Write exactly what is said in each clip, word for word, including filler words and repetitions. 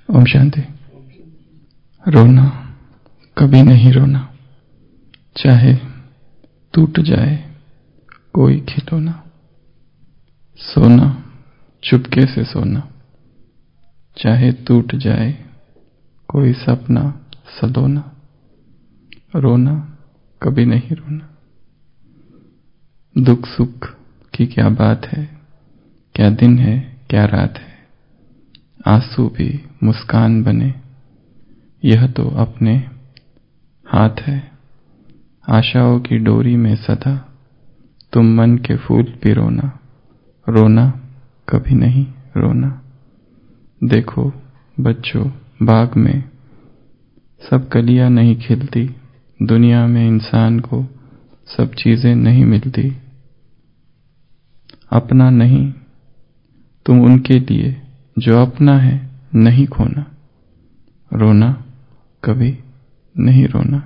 ओम शांति। रोना कभी नहीं रोना, चाहे टूट जाए कोई खिलौना। सोना चुपके से सोना, चाहे टूट जाए कोई सपना सलोना। रोना कभी नहीं रोना। दुख सुख की क्या बात है, क्या दिन है क्या रात है, आंसू भी मुस्कान बने यह तो अपने हाथ है। आशाओं की डोरी में सदा तुम मन के फूल पिरोना। रोना कभी नहीं रोना। देखो बच्चों बाग में सब कलियां नहीं खिलती, दुनिया में इंसान को सब चीजें नहीं मिलती। अपना नहीं तुम उनके लिए जो अपना है नहीं खोना। रोना कभी नहीं रोना।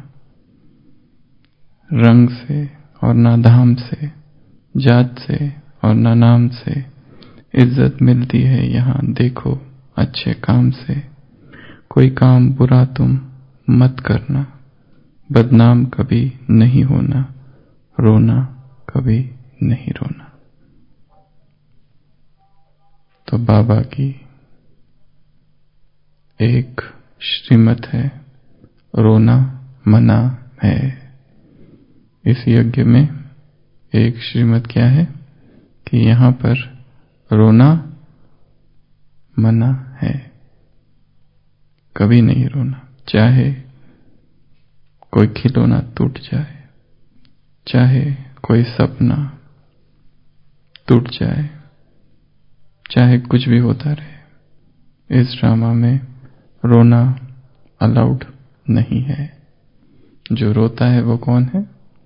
रंग से और ना धाम से, जात से और ना नाम से इज्जत मिलती है यहाँ देखो अच्छे काम से। कोई काम बुरा तुम मत करना, बदनाम कभी नहीं होना। रोना कभी नहीं रोना। तो बाबा की एक श्रीमत है, रोना मना है। इस यज्ञ में एक श्रीमत क्या है कि यहाँ पर रोना मना है, कभी नहीं रोना। चाहे कोई खिलौना टूट जाए, चाहे कोई सपना टूट जाए, चाहे कुछ भी होता रहे, इस ड्रामा में रोना अलाउड नहीं है। जो रोता है वो कौन है?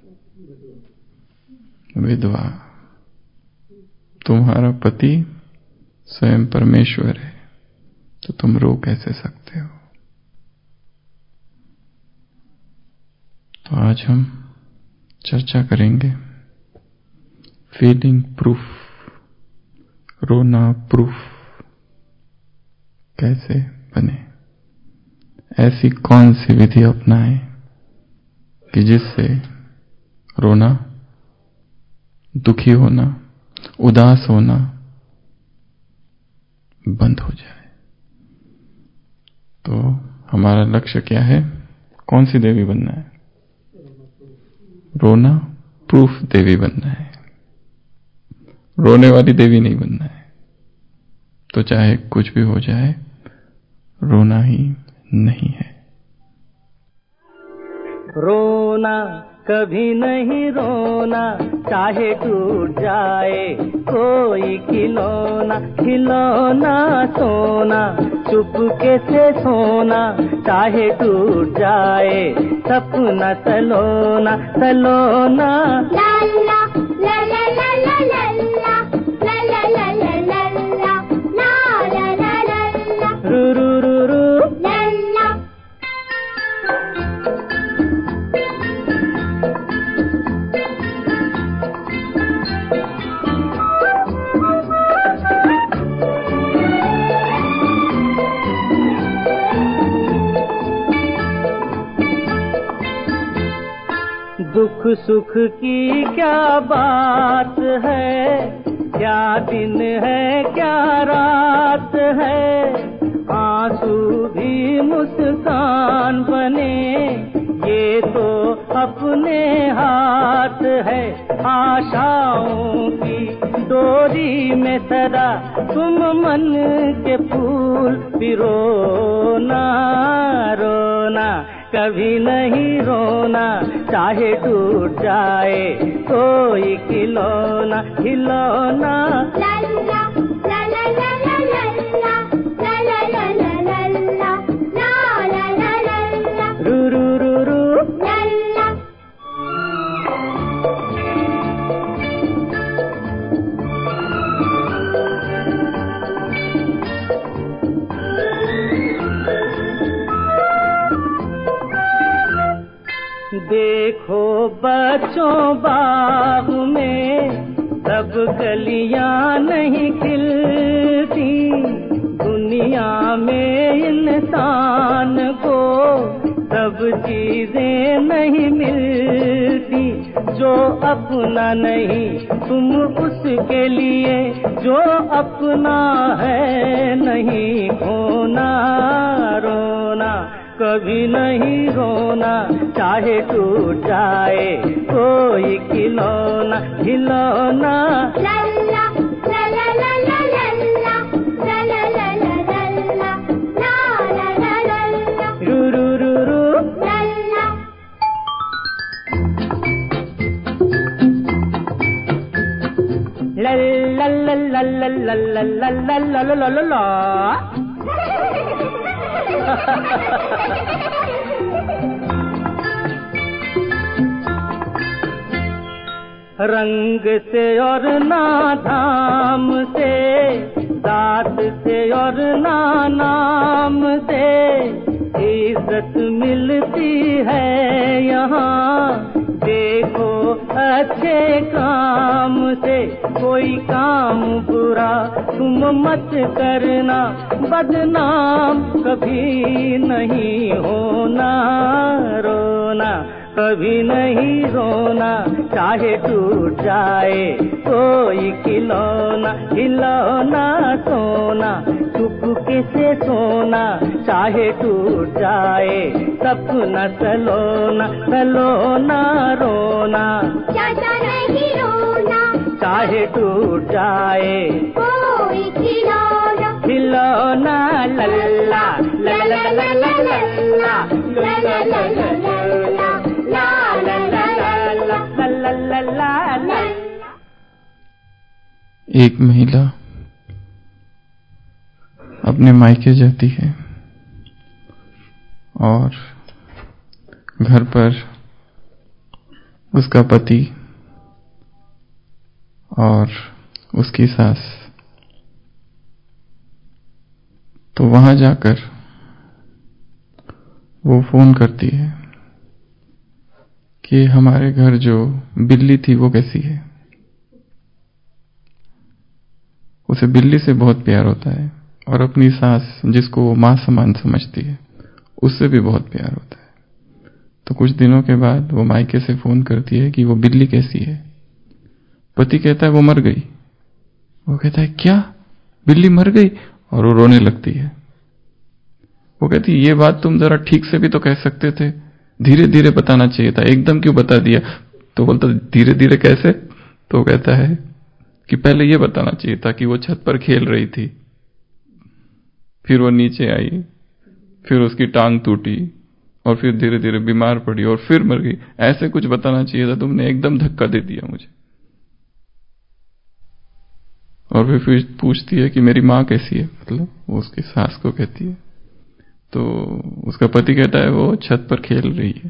विधवा। तुम्हारा पति स्वयं परमेश्वर है, तो तुम रो कैसे सकते हो? तो आज हम चर्चा करेंगे फीलिंग प्रूफ, रोना प्रूफ कैसे बने। ऐसी कौन सी विधि अपनाएं कि जिससे रोना, दुखी होना, उदास होना बंद हो जाए। तो हमारा लक्ष्य क्या है? कौन सी देवी बनना है? रोना प्रूफ देवी बनना है, रोने वाली देवी नहीं बनना है। तो चाहे कुछ भी हो जाए, रोना ही नहीं है। रोना कभी नहीं रोना, चाहे टूट जाए कोई खिलौना। खिलौना सोना चुपके से सोना, चाहे टूट जाए सपना सलोना। सलोना ला ला ला ला ला ला ला ला ला ला ला ला ला ला ला रू रू रू रू ला ला। दुख सुख की क्या बात है, क्या दिन है क्या रात है, आंसू भी मुस्कान बने ये तो अपने हाथ है। आशाओं की डोरी में सदा तुम मन के फूल पिरोना। रोना कभी नहीं रोना, चाहे टूट जाए कोई खिलौना। खिलौना ला ला ला ला ला ला ला ला ला ला ला ला रू रू रू रू ला ला। देखो बच्चों बाग में सब कलियां नहीं खिलती, दुनिया दुनिया में इंसान को सब चीजें नहीं मिलती, जो अपना नहीं तुम उसके लिए, जो अपना है नहीं खोना। रोना कभी नहीं रोना, चाहे टूट जाए कोई खिलौना, खिलौना। लल्ला लल्ला लल्ला लल्ला लल्ला लल्ला लल्ला ला ला ला लल्ला रू रू रू रू लल्ला। लल्ला लल्ला लल्ला लल्ला लल्ला लल्ला। रंग से और ना धाम से, दात से और ना नाम से इज्जत मिलती है यहाँ। देखो अच्छे काम से, कोई काम बुरा तुम मत करना, बदनाम कभी नहीं होना। रोना कभी नहीं रोना, चाहे टूट जाए कोई खिलौना, खिलौना। सोना चुपके से सोना, चाहे टूट जाए सपना सलोना, सलोना। रोना चाचा नहीं रोना, चाहे टूट जाए कोई खिलौना, खिलौना। लल्ला लल्ला लल्ला लल्ला लल्ला लल्ला एक महिला अपने मायके जाती है और घर पर उसका पति और उसकी सास, तो वहां जाकर वो फोन करती है कि हमारे घर जो बिल्ली थी वो कैसी है। उसे बिल्ली से बहुत प्यार होता है और अपनी सास जिसको वो मां समान समझती है उससे भी बहुत प्यार होता है। तो कुछ दिनों के बाद वो मायके से फोन करती है कि वो बिल्ली कैसी है। पति कहता है वो मर गई। वो कहता है क्या, बिल्ली मर गई? और वो रोने लगती है। वो कहती ये बात तुम जरा ठीक से भी तो कह सकते थे, धीरे धीरे बताना चाहिए था, एकदम क्यों बता दिया? तो बोलता धीरे धीरे कैसे? तो कहता है कि पहले ये बताना चाहिए था कि वो छत पर खेल रही थी, फिर वो नीचे आई, फिर उसकी टांग टूटी और फिर धीरे धीरे बीमार पड़ी और फिर मर गई। ऐसे कुछ बताना चाहिए था, तुमने एकदम धक्का दे दिया मुझे। और फिर फिर पूछती है कि मेरी माँ कैसी है, मतलब वो उसकी सास को कहती है। तो उसका पति कहता है वो छत पर खेल रही है।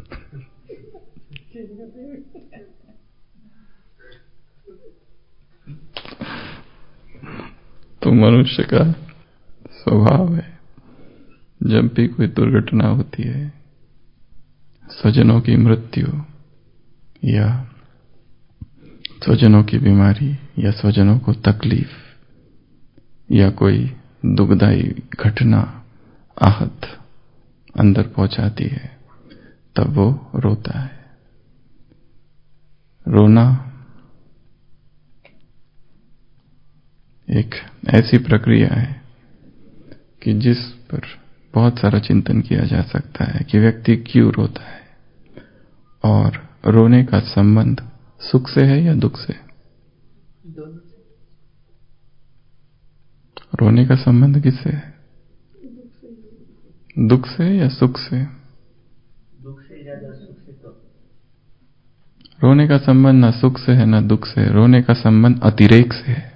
तो मनुष्य का स्वभाव है, जब भी कोई दुर्घटना होती है, स्वजनों की मृत्यु या स्वजनों की बीमारी या स्वजनों को तकलीफ या कोई दुखदाई घटना आहत अंदर पहुंचाती है, तब वो रोता है। रोना एक ऐसी प्रक्रिया है कि जिस पर बहुत सारा चिंतन किया जा सकता है कि व्यक्ति क्यों रोता है और रोने का संबंध सुख से है या दुख से। रोने का संबंध किससे है? दुख से या सुख से? दुख से ज्यादा सुख से। तो रोने का संबंध ना सुख से है ना दुख से, रोने का संबंध अतिरेक से है।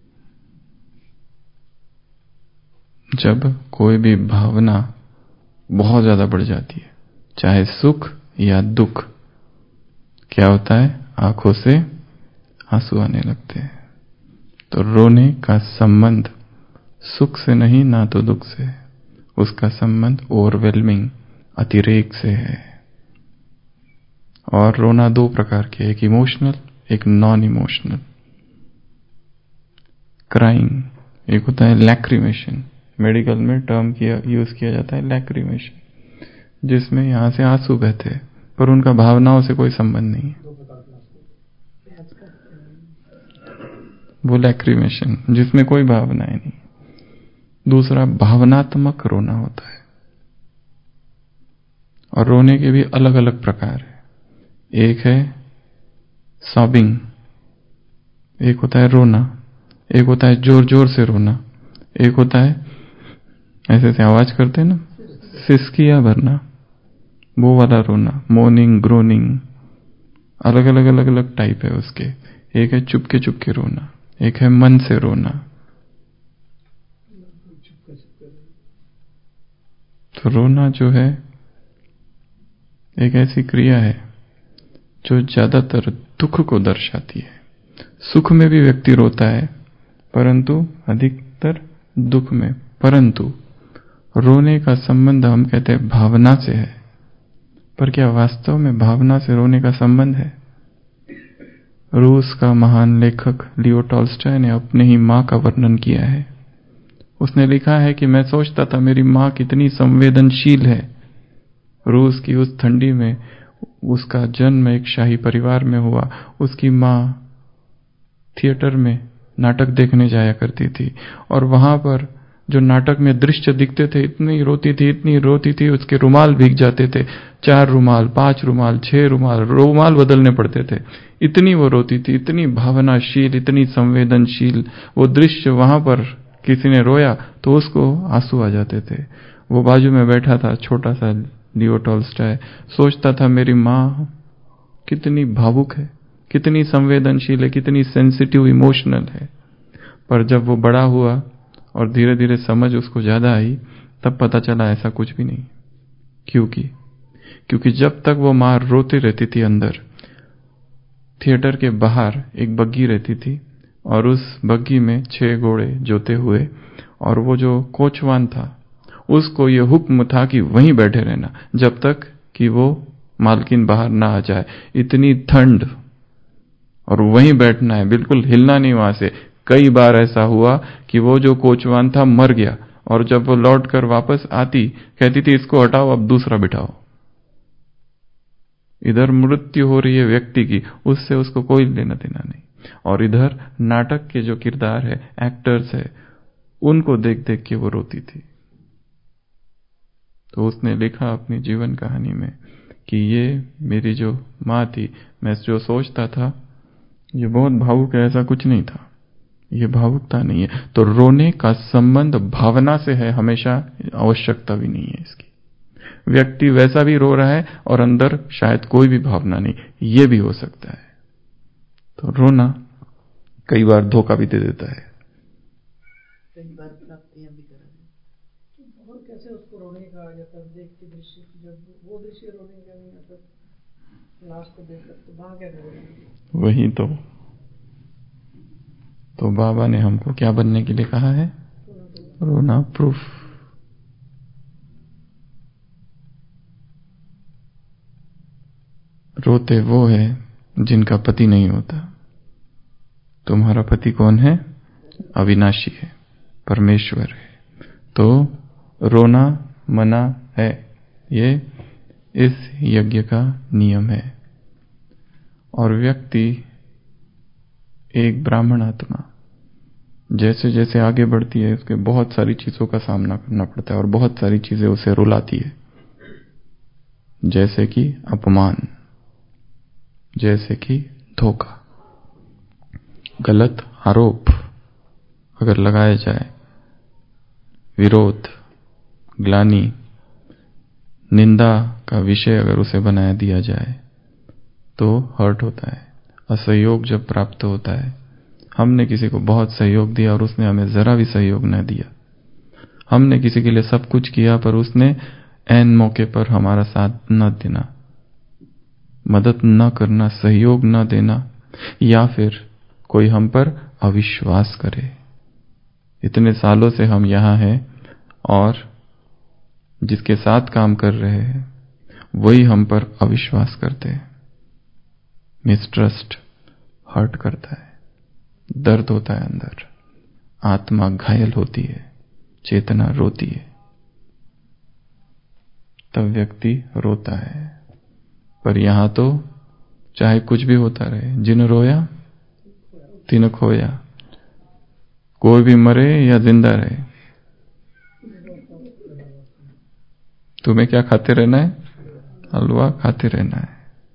जब कोई भी भावना बहुत ज्यादा बढ़ जाती है, चाहे सुख या दुख, क्या होता है? आंखों से आंसू आने लगते हैं। तो रोने का संबंध सुख से नहीं, ना तो दुख से, उसका संबंध ओवरवेलमिंग अतिरेक से है। और रोना दो प्रकार के, एक इमोशनल, एक नॉन इमोशनल। क्राइंग एक होता है लैक्रिमेशन, मेडिकल में टर्म किया यूज किया जाता है लैक्रिमेशन, जिसमें यहां से आंसू बहते हैं पर उनका भावनाओं से कोई संबंध नहीं है। वो लैक्रिमेशन जिसमें कोई भावनाएं नहीं। दूसरा भावनात्मक रोना होता है, और रोने के भी अलग अलग प्रकार है। एक है सॉबिंग, एक होता है रोना, एक होता है जोर जोर से रोना, एक होता है ऐसे से आवाज करते हैं ना, सिसकिया भरना, वो वाला रोना, मोर्निंग, ग्रोनिंग, अलग अलग अलग अलग टाइप है उसके। एक है चुपके चुपके रोना, एक है मन से रोना। तो रोना जो है एक ऐसी क्रिया है जो ज्यादातर दुख को दर्शाती है। सुख में भी व्यक्ति रोता है, परंतु अधिकतर दुख में। परंतु रोने का संबंध हम कहते हैं भावना से है, पर क्या वास्तव में भावना से रोने का संबंध है? रूस का महान लेखक लियो टॉल्स्टॉय ने अपने ही मां का वर्णन किया है। उसने लिखा है कि मैं सोचता था मेरी मां कितनी संवेदनशील है। रूस की उस ठंडी में उसका जन्म एक शाही परिवार में हुआ। उसकी मां थिएटर में नाटक देखने जाया करती थी, और वहां पर जो नाटक में दृश्य दिखते थे, इतनी रोती थी, इतनी रोती थी, उसके रुमाल भीग जाते थे। चार रुमाल, पांच रुमाल, छह रुमाल, रुमाल बदलने पड़ते थे। इतनी वो रोती थी, इतनी भावनाशील, इतनी संवेदनशील। वो दृश्य वहां पर किसी ने रोया तो उसको आंसू आ जाते थे। वो बाजू में बैठा था, छोटा सा लियो टॉल्स्टॉय, सोचता था मेरी मां कितनी भावुक है, कितनी संवेदनशील है, कितनी सेंसिटिव, इमोशनल है। पर जब वो बड़ा हुआ और धीरे धीरे समझ उसको ज्यादा आई, तब पता चला ऐसा कुछ भी नहीं। क्योंकि क्योंकि जब तक वो मां रोती रहती थी, अंदर थिएटर के बाहर एक बग्गी रहती थी, और उस बग्गी में छह घोड़े जोते हुए, और वो जो कोचवान था उसको ये हुक्म था कि वहीं बैठे रहना जब तक कि वो मालकिन बाहर ना आ जाए। इतनी ठंड, और वहीं बैठना है, बिल्कुल हिलना नहीं वहां से। कई बार ऐसा हुआ कि वो जो कोचवान था मर गया, और जब वो लौट कर वापस आती कहती थी इसको हटाओ, अब दूसरा बिठाओ। इधर मृत्यु हो रही है व्यक्ति की, उससे उसको कोई लेना देना नहीं, और इधर नाटक के जो किरदार है, एक्टर्स है, उनको देख देख के वो रोती थी। तो उसने लिखा अपनी जीवन कहानी में कि ये मेरी जो माँ थी, मैं जो सोचता था ये बहुत भावुक है, ऐसा कुछ नहीं था, ये भावुकता नहीं है। तो रोने का संबंध भावना से है, हमेशा आवश्यकता भी नहीं है इसकी। व्यक्ति वैसा भी रो रहा है और अंदर शायद कोई भी भावना नहीं, ये भी हो सकता है। तो रोना कई बार धोखा भी दे देता है। कई बार प्राप्तियां भी करा देती। और कैसे उसको रोने का आ जाता है, देख के दृश्य, जब वो दृश्य रोने का नहीं आता, लाश को देख कर तो वहां क्या करेगा? वही तो तो बाबा ने हमको क्या बनने के लिए कहा है? रोना प्रूफ। रोते वो है जिनका पति नहीं होता। तुम्हारा पति कौन है? अविनाशी है, परमेश्वर है। तो रोना मना है, ये इस यज्ञ का नियम है। और व्यक्ति, एक ब्राह्मण आत्मा जैसे जैसे आगे बढ़ती है, उसके बहुत सारी चीजों का सामना करना पड़ता है, और बहुत सारी चीजें उसे रुलाती है, जैसे कि अपमान, जैसे कि धोखा, गलत आरोप अगर लगाया जाए, विरोध, ग्लानि, निंदा का विषय अगर उसे बनाया दिया जाए तो हर्ट होता है। असहयोग जब प्राप्त होता है, हमने किसी को बहुत सहयोग दिया और उसने हमें जरा भी सहयोग न दिया, हमने किसी के लिए सब कुछ किया पर उसने ऐन मौके पर हमारा साथ न देना, मदद न करना, सहयोग न देना, या फिर कोई हम पर अविश्वास करे। इतने सालों से हम यहां हैं और जिसके साथ काम कर रहे हैं वही हम पर अविश्वास करते हैं। मिसट्रस्ट हर्ट करता है, दर्द होता है अंदर, आत्मा घायल होती है, चेतना रोती है, तब व्यक्ति रोता है। पर यहां तो चाहे कुछ भी होता रहे, जिन रोया तिन खोया, कोई भी मरे या जिंदा रहे, तुम्हें क्या खाते रहना है? हलवा खाते रहना है।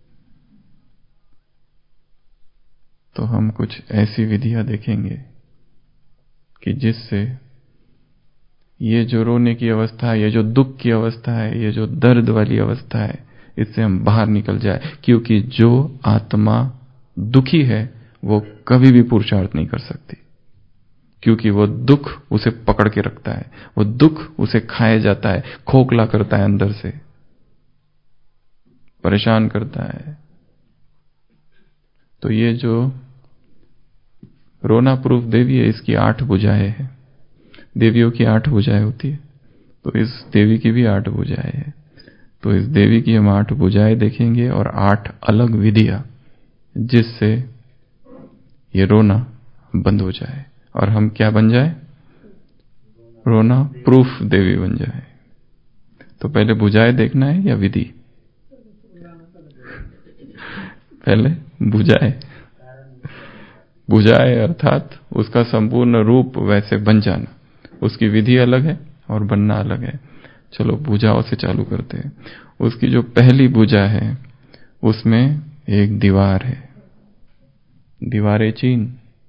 तो हम कुछ ऐसी विधियां देखेंगे कि जिससे ये जो रोने की अवस्था है, ये जो दुख की अवस्था है, ये जो दर्द वाली अवस्था है, इससे हम बाहर निकल जाए। क्योंकि जो आत्मा दुखी है वो कभी भी पुरुषार्थ नहीं कर सकती, क्योंकि वो दुख उसे पकड़ के रखता है, वो दुख उसे खाए जाता है, खोखला करता है, अंदर से परेशान करता है। तो ये जो रोना प्रूफ देवी है, इसकी आठ भुजाएं हैं। देवियों की आठ भुजाएं होती है, तो इस देवी की भी आठ भुजाएं हैं। तो इस देवी की हम आठ भुजाएं देखेंगे और आठ अलग विधियां, जिससे ये रोना बंद हो जाए और हम क्या बन जाए? रोना प्रूफ देवी बन जाए। तो पहले भुजाएं देखना है या विधि? पहले भुजाएं। भुजाएं अर्थात उसका संपूर्ण रूप वैसे बन जाना, उसकी विधि अलग है और बनना अलग है। चलो भुजाओं से चालू करते हैं। उसकी जो पहली भुजा है उसमें एक दीवार है, दीवारे चीन।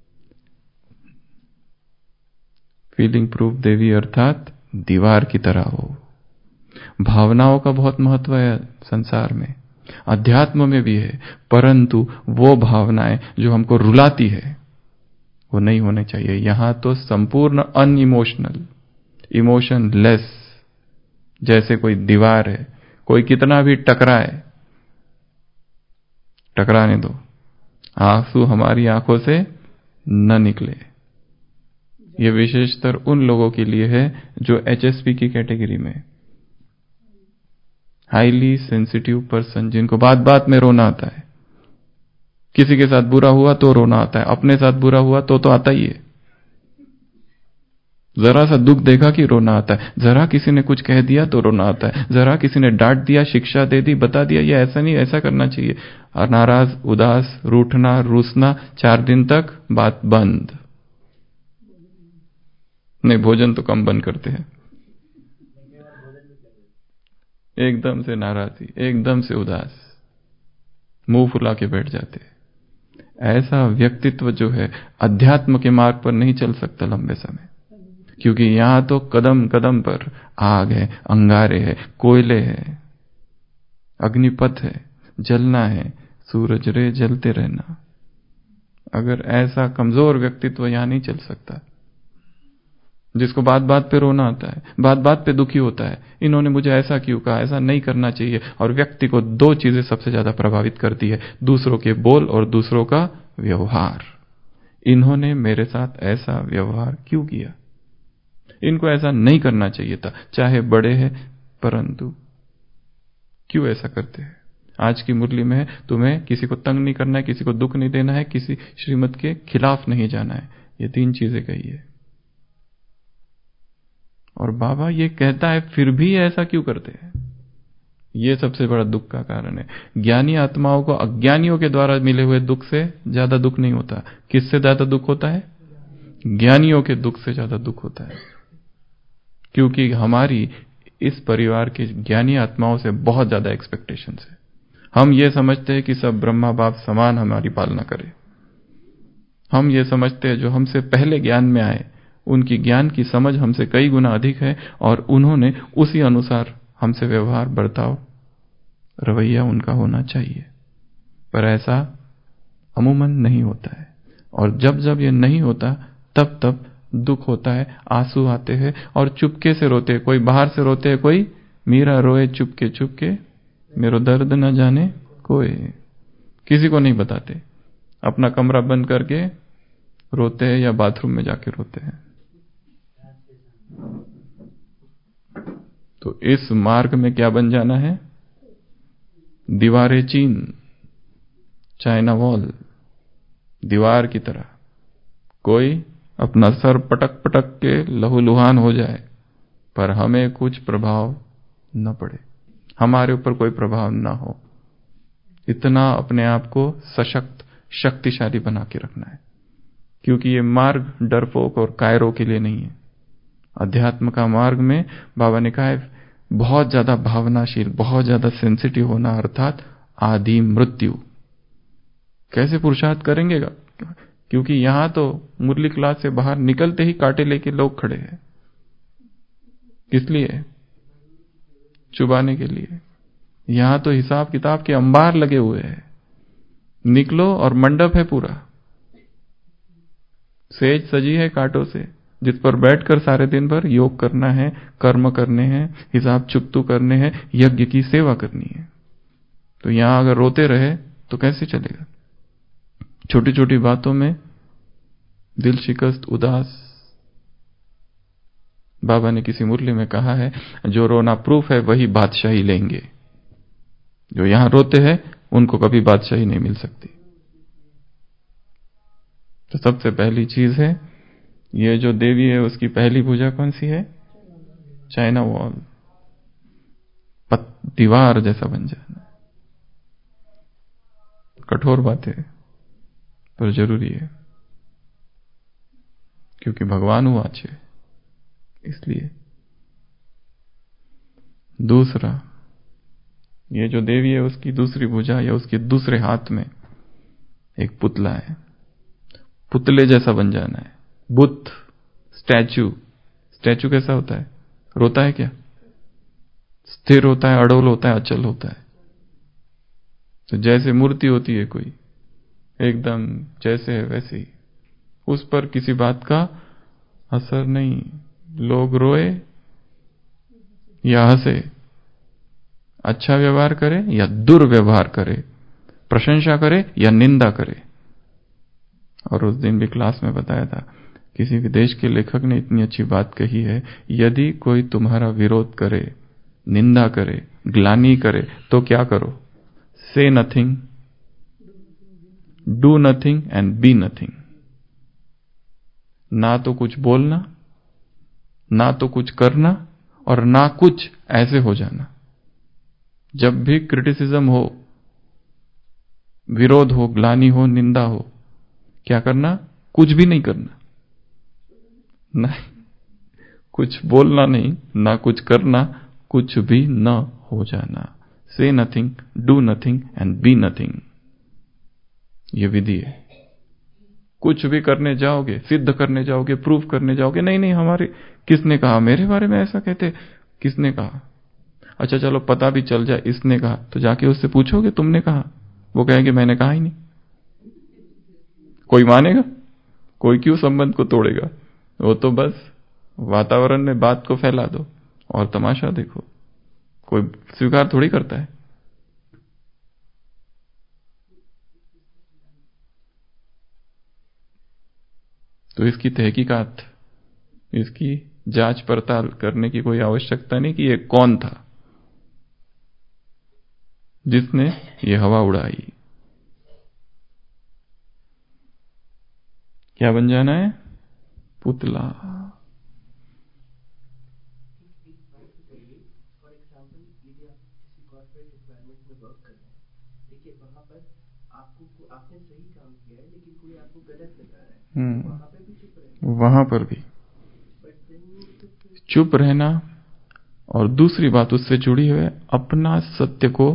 फीलिंग प्रूफ देवी अर्थात दीवार की तरह हो। भावनाओं का बहुत महत्व है संसार में, अध्यात्म में भी है, परंतु वो भावनाएं जो हमको रुलाती है वो नहीं होने चाहिए। यहां तो संपूर्ण अनइमोशनल, इमोशन लेस, जैसे कोई दीवार है, कोई कितना भी टकराए, टकराने दो, आंसू हमारी आंखों से न निकले। ये विशेषतर उन लोगों के लिए है जो एचएसपी की कैटेगरी में, हाईली सेंसिटिव पर्सन, जिनको बात बात में रोना आता है। किसी के साथ बुरा हुआ तो रोना आता है, अपने साथ बुरा हुआ तो तो आता ही है। जरा सा दुख देखा कि रोना आता है, जरा किसी ने कुछ कह दिया तो रोना आता है, जरा किसी ने डांट दिया, शिक्षा दे दी, बता दिया ये ऐसा नहीं, ऐसा करना चाहिए, और नाराज, उदास, रूठना, रूसना, चार दिन तक बात बंद। नहीं, भोजन तो कम बंद करते हैं। एकदम से नाराजगी, एकदम से उदास, मुंह फुला के बैठ जाते। ऐसा व्यक्तित्व जो है अध्यात्म के मार्ग पर नहीं चल सकता लंबे समय, क्योंकि यहां तो कदम कदम पर आग है, अंगारे है, कोयले है, अग्निपथ है, जलना है, सूरज रे जलते रहना। अगर ऐसा कमजोर व्यक्तित्व यहां नहीं चल सकता, जिसको बात बात पे रोना आता है, बात बात पे दुखी होता है, इन्होंने मुझे ऐसा क्यों कहा, ऐसा नहीं करना चाहिए। और व्यक्ति को दो चीजें सबसे ज्यादा प्रभावित करती है, दूसरों के बोल और दूसरों का व्यवहार। इन्होंने मेरे साथ ऐसा व्यवहार क्यों किया, इनको ऐसा नहीं करना चाहिए था, चाहे बड़े हैं, परंतु क्यों ऐसा करते हैं। आज की मुरली में है, तुम्हें किसी को तंग नहीं करना है, किसी को दुख नहीं देना है, किसी श्रीमत के खिलाफ नहीं जाना है, ये तीन चीजें कही है। और बाबा ये कहता है फिर भी ऐसा क्यों करते हैं, ये सबसे बड़ा दुख का कारण है। ज्ञानी आत्माओं को अज्ञानियों के द्वारा मिले हुए दुख से ज्यादा दुख नहीं होता। किससे ज्यादा दुख होता है? ज्ञानियों के दुख से ज्यादा दुख होता है, क्योंकि हमारी इस परिवार के ज्ञानी आत्माओं से बहुत ज्यादा एक्सपेक्टेशंस है। हम ये समझते हैं कि सब ब्रह्मा बाप समान हमारी पालना करे। हम ये समझते हैं जो हमसे पहले ज्ञान में आए उनकी ज्ञान की समझ हमसे कई गुना अधिक है और उन्होंने उसी अनुसार हमसे व्यवहार, बर्ताव, रवैया उनका होना चाहिए। पर ऐसा अमूमन नहीं होता है, और जब जब ये नहीं होता तब तब दुख होता है, आंसू आते हैं और चुपके से रोते हैं। कोई बाहर से रोते हैं, कोई मीरा रोए चुपके चुपके, मेरो दर्द न जाने कोई, किसी को नहीं बताते, अपना कमरा बंद करके रोते हैं या बाथरूम में जाके रोते हैं। तो इस मार्ग में क्या बन जाना है? दीवारें चीन, चाइना वॉल, दीवार की तरह। कोई अपना सर पटक पटक के लहूलुहान हो जाए, पर हमें कुछ प्रभाव न पड़े, हमारे ऊपर कोई प्रभाव न हो, इतना अपने आप को सशक्त शक्तिशाली बना के रखना है। क्योंकि ये मार्ग डरपोक और कायरों के लिए नहीं है। अध्यात्म का मार्ग में बाबा ने कहा है बहुत ज्यादा भावनाशील, बहुत ज्यादा सेंसिटिव होना, अर्थात आदि मृत्यु। कैसे पुरुषार्थ करेंगे? क्योंकि यहां तो मुरली क्लास से बाहर निकलते ही कांटे लेके लोग खड़े हैं। किस लिए? चुबाने के लिए। यहां तो हिसाब किताब के अंबार लगे हुए हैं। निकलो और मंडप है पूरा, सेज सजी है कांटों से, जिस पर बैठकर सारे दिन भर योग करना है, कर्म करने हैं, हिसाब चुकतू करने हैं, यज्ञ की सेवा करनी है। तो यहां अगर रोते रहे तो कैसे चलेगा? छोटी छोटी बातों में दिल शिकस्त, उदास। बाबा ने किसी मुरली में कहा है जो रोना प्रूफ है वही बादशाही लेंगे, जो यहां रोते हैं उनको कभी बादशाही नहीं मिल सकती। तो सबसे पहली चीज है, ये जो देवी है उसकी पहली पूजा कौन सी है? चाइना वॉल, दीवार जैसा बन जाना। कठोर बात है पर जरूरी है, क्योंकि भगवान हुआ अच्छे, इसलिए। दूसरा, ये जो देवी है उसकी दूसरी पूजा या उसके दूसरे हाथ में एक पुतला है, पुतले जैसा बन जाना है। बुद्ध, स्टैचू। स्टैचू कैसा होता है? रोता है क्या? स्थिर होता है, अड़ोल होता है, अचल होता है। तो जैसे मूर्ति होती है कोई, एकदम जैसे है वैसे ही, उस पर किसी बात का असर नहीं। लोग रोए या हंसे, अच्छा व्यवहार करे या दुर्व्यवहार करे, प्रशंसा करे या निंदा करे। और उस दिन भी क्लास में बताया था, किसी विदेश के लेखक ने इतनी अच्छी बात कही है, यदि कोई तुम्हारा विरोध करे, निंदा करे, ग्लानि करे तो क्या करो? Say nothing, do nothing and be nothing. ना तो कुछ बोलना, ना तो कुछ करना, और ना कुछ, ऐसे हो जाना। जब भी क्रिटिसिज्म हो, विरोध हो, ग्लानि हो, निंदा हो, क्या करना? कुछ भी नहीं करना। नहीं, कुछ बोलना नहीं, ना कुछ करना, कुछ भी न हो जाना। Say nothing, do nothing and be nothing. ये विधि है। कुछ भी करने जाओगे, सिद्ध करने जाओगे, प्रूफ करने जाओगे, नहीं नहीं हमारे, किसने कहा मेरे बारे में ऐसा कहते? किसने कहा? अच्छा चलो पता भी चल जाए इसने कहा, तो जाके उससे पूछोगे तुमने कहा? वो कहेंगे मैंने कहा ही नहीं। कोई मानेगा? कोई क्यों संबंध को तोड़ेगा? वो तो बस वातावरण में बात को फैला दो और तमाशा देखो, कोई स्वीकार थोड़ी करता है। तो इसकी तहकीकात, इसकी जांच पड़ताल करने की कोई आवश्यकता नहीं कि ये कौन था जिसने ये हवा उड़ाई। क्या बन जाना है? पुतला। हम्म, वहां पर भी चुप रहना। और दूसरी बात उससे जुड़ी हुई है, अपना सत्य को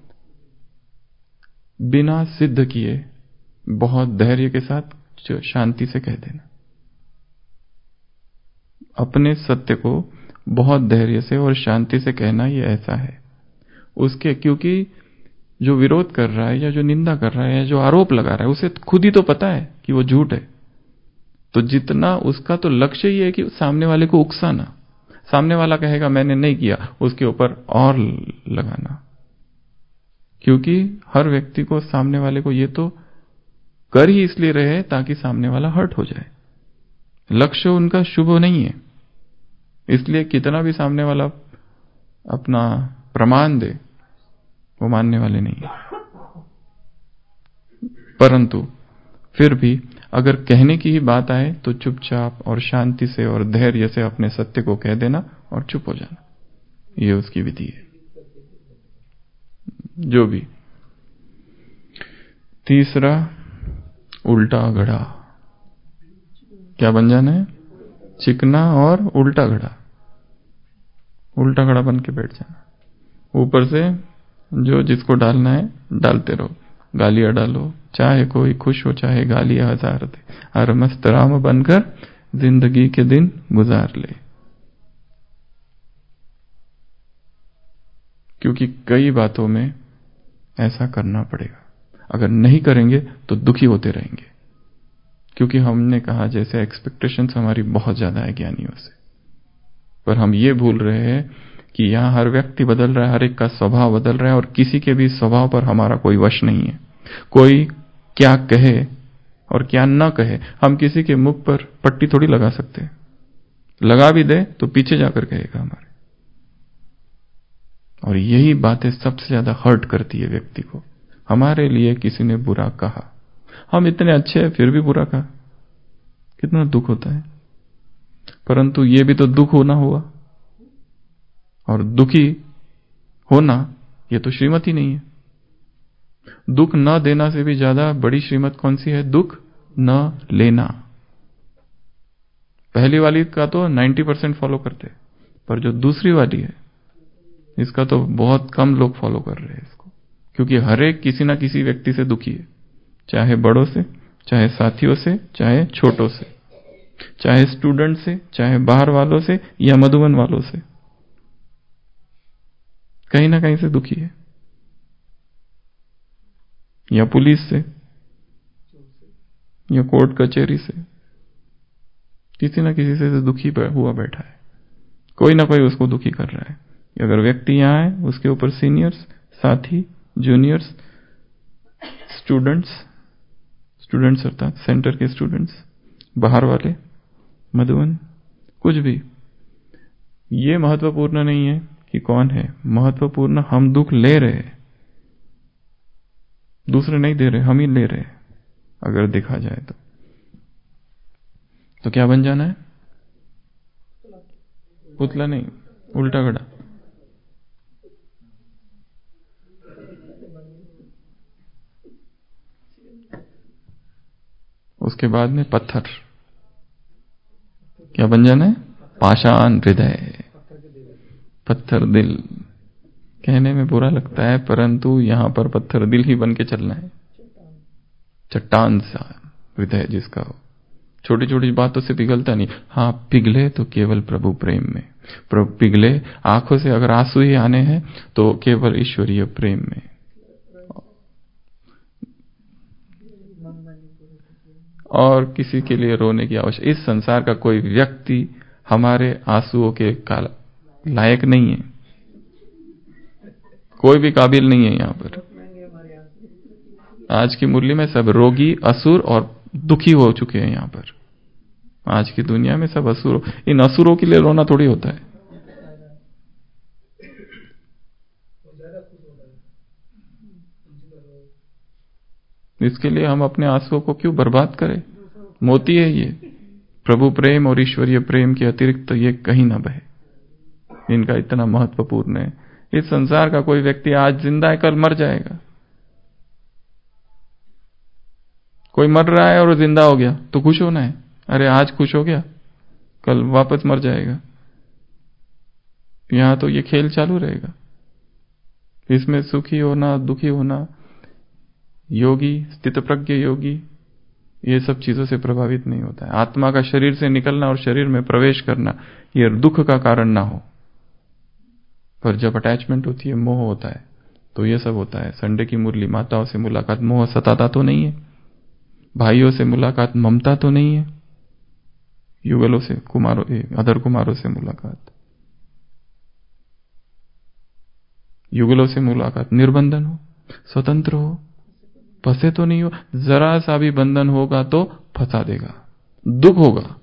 बिना सिद्ध किए बहुत धैर्य के साथ शांति से कह देना। अपने सत्य को बहुत धैर्य से और शांति से कहना, ये ऐसा है उसके, क्योंकि जो विरोध कर रहा है या जो निंदा कर रहा है या जो आरोप लगा रहा है, उसे खुद ही तो पता है कि वो झूठ है। तो जितना उसका तो लक्ष्य ही है कि सामने वाले को उकसाना। सामने वाला कहेगा मैंने नहीं किया, उसके ऊपर और लगाना। क्योंकि हर व्यक्ति को, सामने वाले को ये तो कर ही इसलिए रहे ताकि सामने वाला हर्ट हो जाए। लक्ष्य उनका शुभ नहीं है। इसलिए कितना भी सामने वाला अपना प्रमाण दे, वो मानने वाले नहीं है। परंतु फिर भी अगर कहने की ही बात आए तो चुपचाप और शांति से और धैर्य से अपने सत्य को कह देना और चुप हो जाना, ये उसकी विधि है। जो भी। तीसरा, उल्टा घड़ा। क्या बन जाना है? चिकना और उल्टा घड़ा। उल्टा घड़ा बन के बैठ जाना। ऊपर से जो जिसको डालना है डालते रहो, गालियां डालो, चाहे कोई खुश हो चाहे गालियां हजार दे, और मस्त राम बनकर जिंदगी के दिन गुजार ले। क्योंकि कई बातों में ऐसा करना पड़ेगा, अगर नहीं करेंगे तो दुखी होते रहेंगे। क्योंकि हमने कहा जैसे एक्सपेक्टेशंस हमारी बहुत ज्यादा है ज्ञानियों से, पर हम ये भूल रहे हैं कि यहां हर व्यक्ति बदल रहा है, हर एक का स्वभाव बदल रहा है, और किसी के भी स्वभाव पर हमारा कोई वश नहीं है। कोई क्या कहे और क्या न कहे, हम किसी के मुख पर पट्टी थोड़ी लगा सकते हैं। लगा भी दे तो पीछे जाकर कहेगा हमारे। और यही बातें सबसे ज्यादा हर्ट करती है व्यक्ति को। हमारे लिए किसी ने बुरा कहा, हम इतने अच्छे हैं फिर भी बुरा कहा, कितना दुख होता है। परंतु ये भी तो दुख होना हुआ, और दुखी होना ये तो श्रीमत ही नहीं है। दुख न देना से भी ज्यादा बड़ी श्रीमत कौन सी है? दुख न लेना। पहली वाली का तो नब्बे परसेंट फॉलो करते, पर जो दूसरी वाली है इसका तो बहुत कम लोग फॉलो कर रहे हैं इसको। क्योंकि हर एक किसी ना किसी व्यक्ति से दुखी है, चाहे बड़ों से, चाहे साथियों से, चाहे छोटों से, चाहे स्टूडेंट से, चाहे बाहर वालों से या मधुबन वालों से, कहीं ना कहीं से दुखी है। या पुलिस से, या कोर्ट कचहरी से, किसी ना किसी से दुखी हुआ बैठा है। कोई ना कोई उसको दुखी कर रहा है। अगर व्यक्ति यहां है, उसके ऊपर सीनियर्स, साथी, जूनियर्स, स्टूडेंट्स, स्टूडेंट्स अर्थात सेंटर के स्टूडेंट्स, बाहर वाले, मधुबन, कुछ भी, ये महत्वपूर्ण नहीं है कि कौन है। महत्वपूर्ण हम दुख ले रहे हैं, दूसरे नहीं दे रहे, हम ही ले रहे हैं। अगर देखा जाए तो तो क्या बन जाना है? पुतला नहीं, उल्टा घड़ा। उसके बाद में पत्थर। क्या बन जाना है? पाषाण हृदय, पत्थर दिल। कहने में बुरा लगता है, परंतु यहां पर पत्थर दिल ही बन के चलना है। चट्टान सा हृदय जिसका हो, छोटी छोटी बातों से पिघलता नहीं। हाँ, पिघले तो केवल प्रभु प्रेम में। प्रभु पिघले, आंखों से अगर आंसू ही आने हैं तो केवल ईश्वरीय प्रेम में। और किसी के लिए रोने की आवश्यकता, इस संसार का कोई व्यक्ति हमारे आंसुओं के लायक नहीं है। कोई भी काबिल नहीं है। यहां पर आज की मुरली में सब रोगी, असुर और दुखी हो चुके हैं। यहां पर आज की दुनिया में सब असुर, इन असुरों के लिए रोना थोड़ी होता है। इसके लिए हम अपने आंसुओं को क्यों बर्बाद करें? मोती है ये। प्रभु प्रेम और ईश्वरीय प्रेम के अतिरिक्त तो ये कहीं ना बहे। इनका इतना महत्वपूर्ण है। इस संसार का कोई व्यक्ति आज जिंदा है, कल मर जाएगा। कोई मर रहा है और जिंदा हो गया तो खुश होना है। अरे आज खुश हो गया, कल वापस मर जाएगा। यहां तो ये खेल चालू रहेगा। इसमें सुखी होना, दुखी होना, योगी, स्थितप्रज्ञ योगी, ये सब चीजों से प्रभावित नहीं होता है। आत्मा का शरीर से निकलना और शरीर में प्रवेश करना ये दुख का कारण ना हो। पर जब अटैचमेंट होती है, मोह होता है, तो ये सब होता है। संडे की मुरली, माताओं से मुलाकात, मोह सताता तो नहीं है। भाइयों से मुलाकात, ममता तो नहीं है। युगलों से, कुमारों, अदर कुमारों से मुलाकात, युगलों से मुलाकात, निर्बंधन हो, स्वतंत्र हो, फंसे तो नहीं हो। जरा सा भी बंधन होगा तो फंसा देगा, दुख होगा।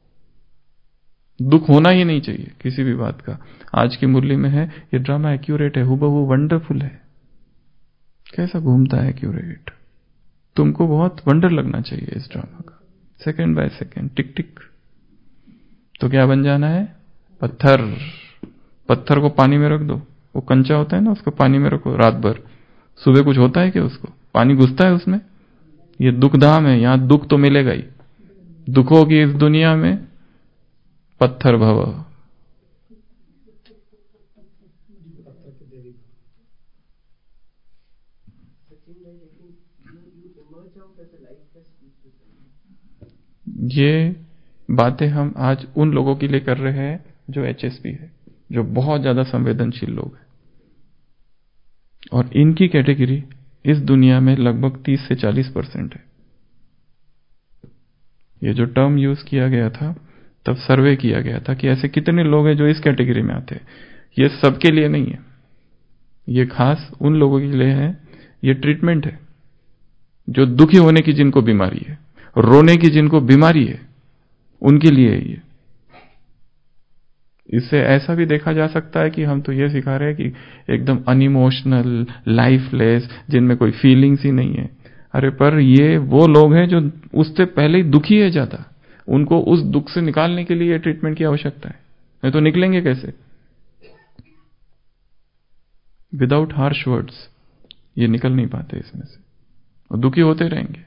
दुख होना ही नहीं चाहिए किसी भी बात का। आज की मुरली में है, ये ड्रामा एक्यूरेट है, हुबहू वंडरफुल है। कैसा घूमता है एक्यूरेट, तुमको बहुत वंडर लगना चाहिए इस ड्रामा का। Second by second, tick tick. तो क्या बन जाना है? पत्थर। पत्थर को पानी में रख दो, वो कंचा होता है ना, उसको पानी में रखो रात भर, सुबह कुछ होता है क्या? उसको पानी घुसता है उसमें? ये दुख धाम है, यहां दुख तो मिलेगा ही। दुखों की इस दुनिया में पत्थर भव। ये बातें हम आज उन लोगों के लिए कर रहे हैं जो एच एस पी है, जो बहुत ज्यादा संवेदनशील लोग हैं, और इनकी कैटेगरी इस दुनिया में लगभग तीस से चालीस परसेंट है। ये जो टर्म यूज किया गया था, तब सर्वे किया गया था कि ऐसे कितने लोग हैं जो इस कैटेगरी में आते हैं। ये सबके लिए नहीं है, ये खास उन लोगों के लिए है। ये ट्रीटमेंट है जो दुखी होने की जिनको बीमारी है, रोने की जिनको बीमारी है, उनके लिए है ये। इससे ऐसा भी देखा जा सकता है कि हम तो ये सिखा रहे हैं कि एकदम अनइमोशनल, लाइफलेस, जिनमें कोई फीलिंग्स ही नहीं है। अरे पर ये वो लोग हैं जो उससे पहले ही दुखी है ज्यादा, उनको उस दुख से निकालने के लिए ट्रीटमेंट की आवश्यकता है। नहीं तो निकलेंगे कैसे? विदाउट हार्श वर्ड्स ये निकल नहीं पाते इसमें से, और दुखी होते रहेंगे।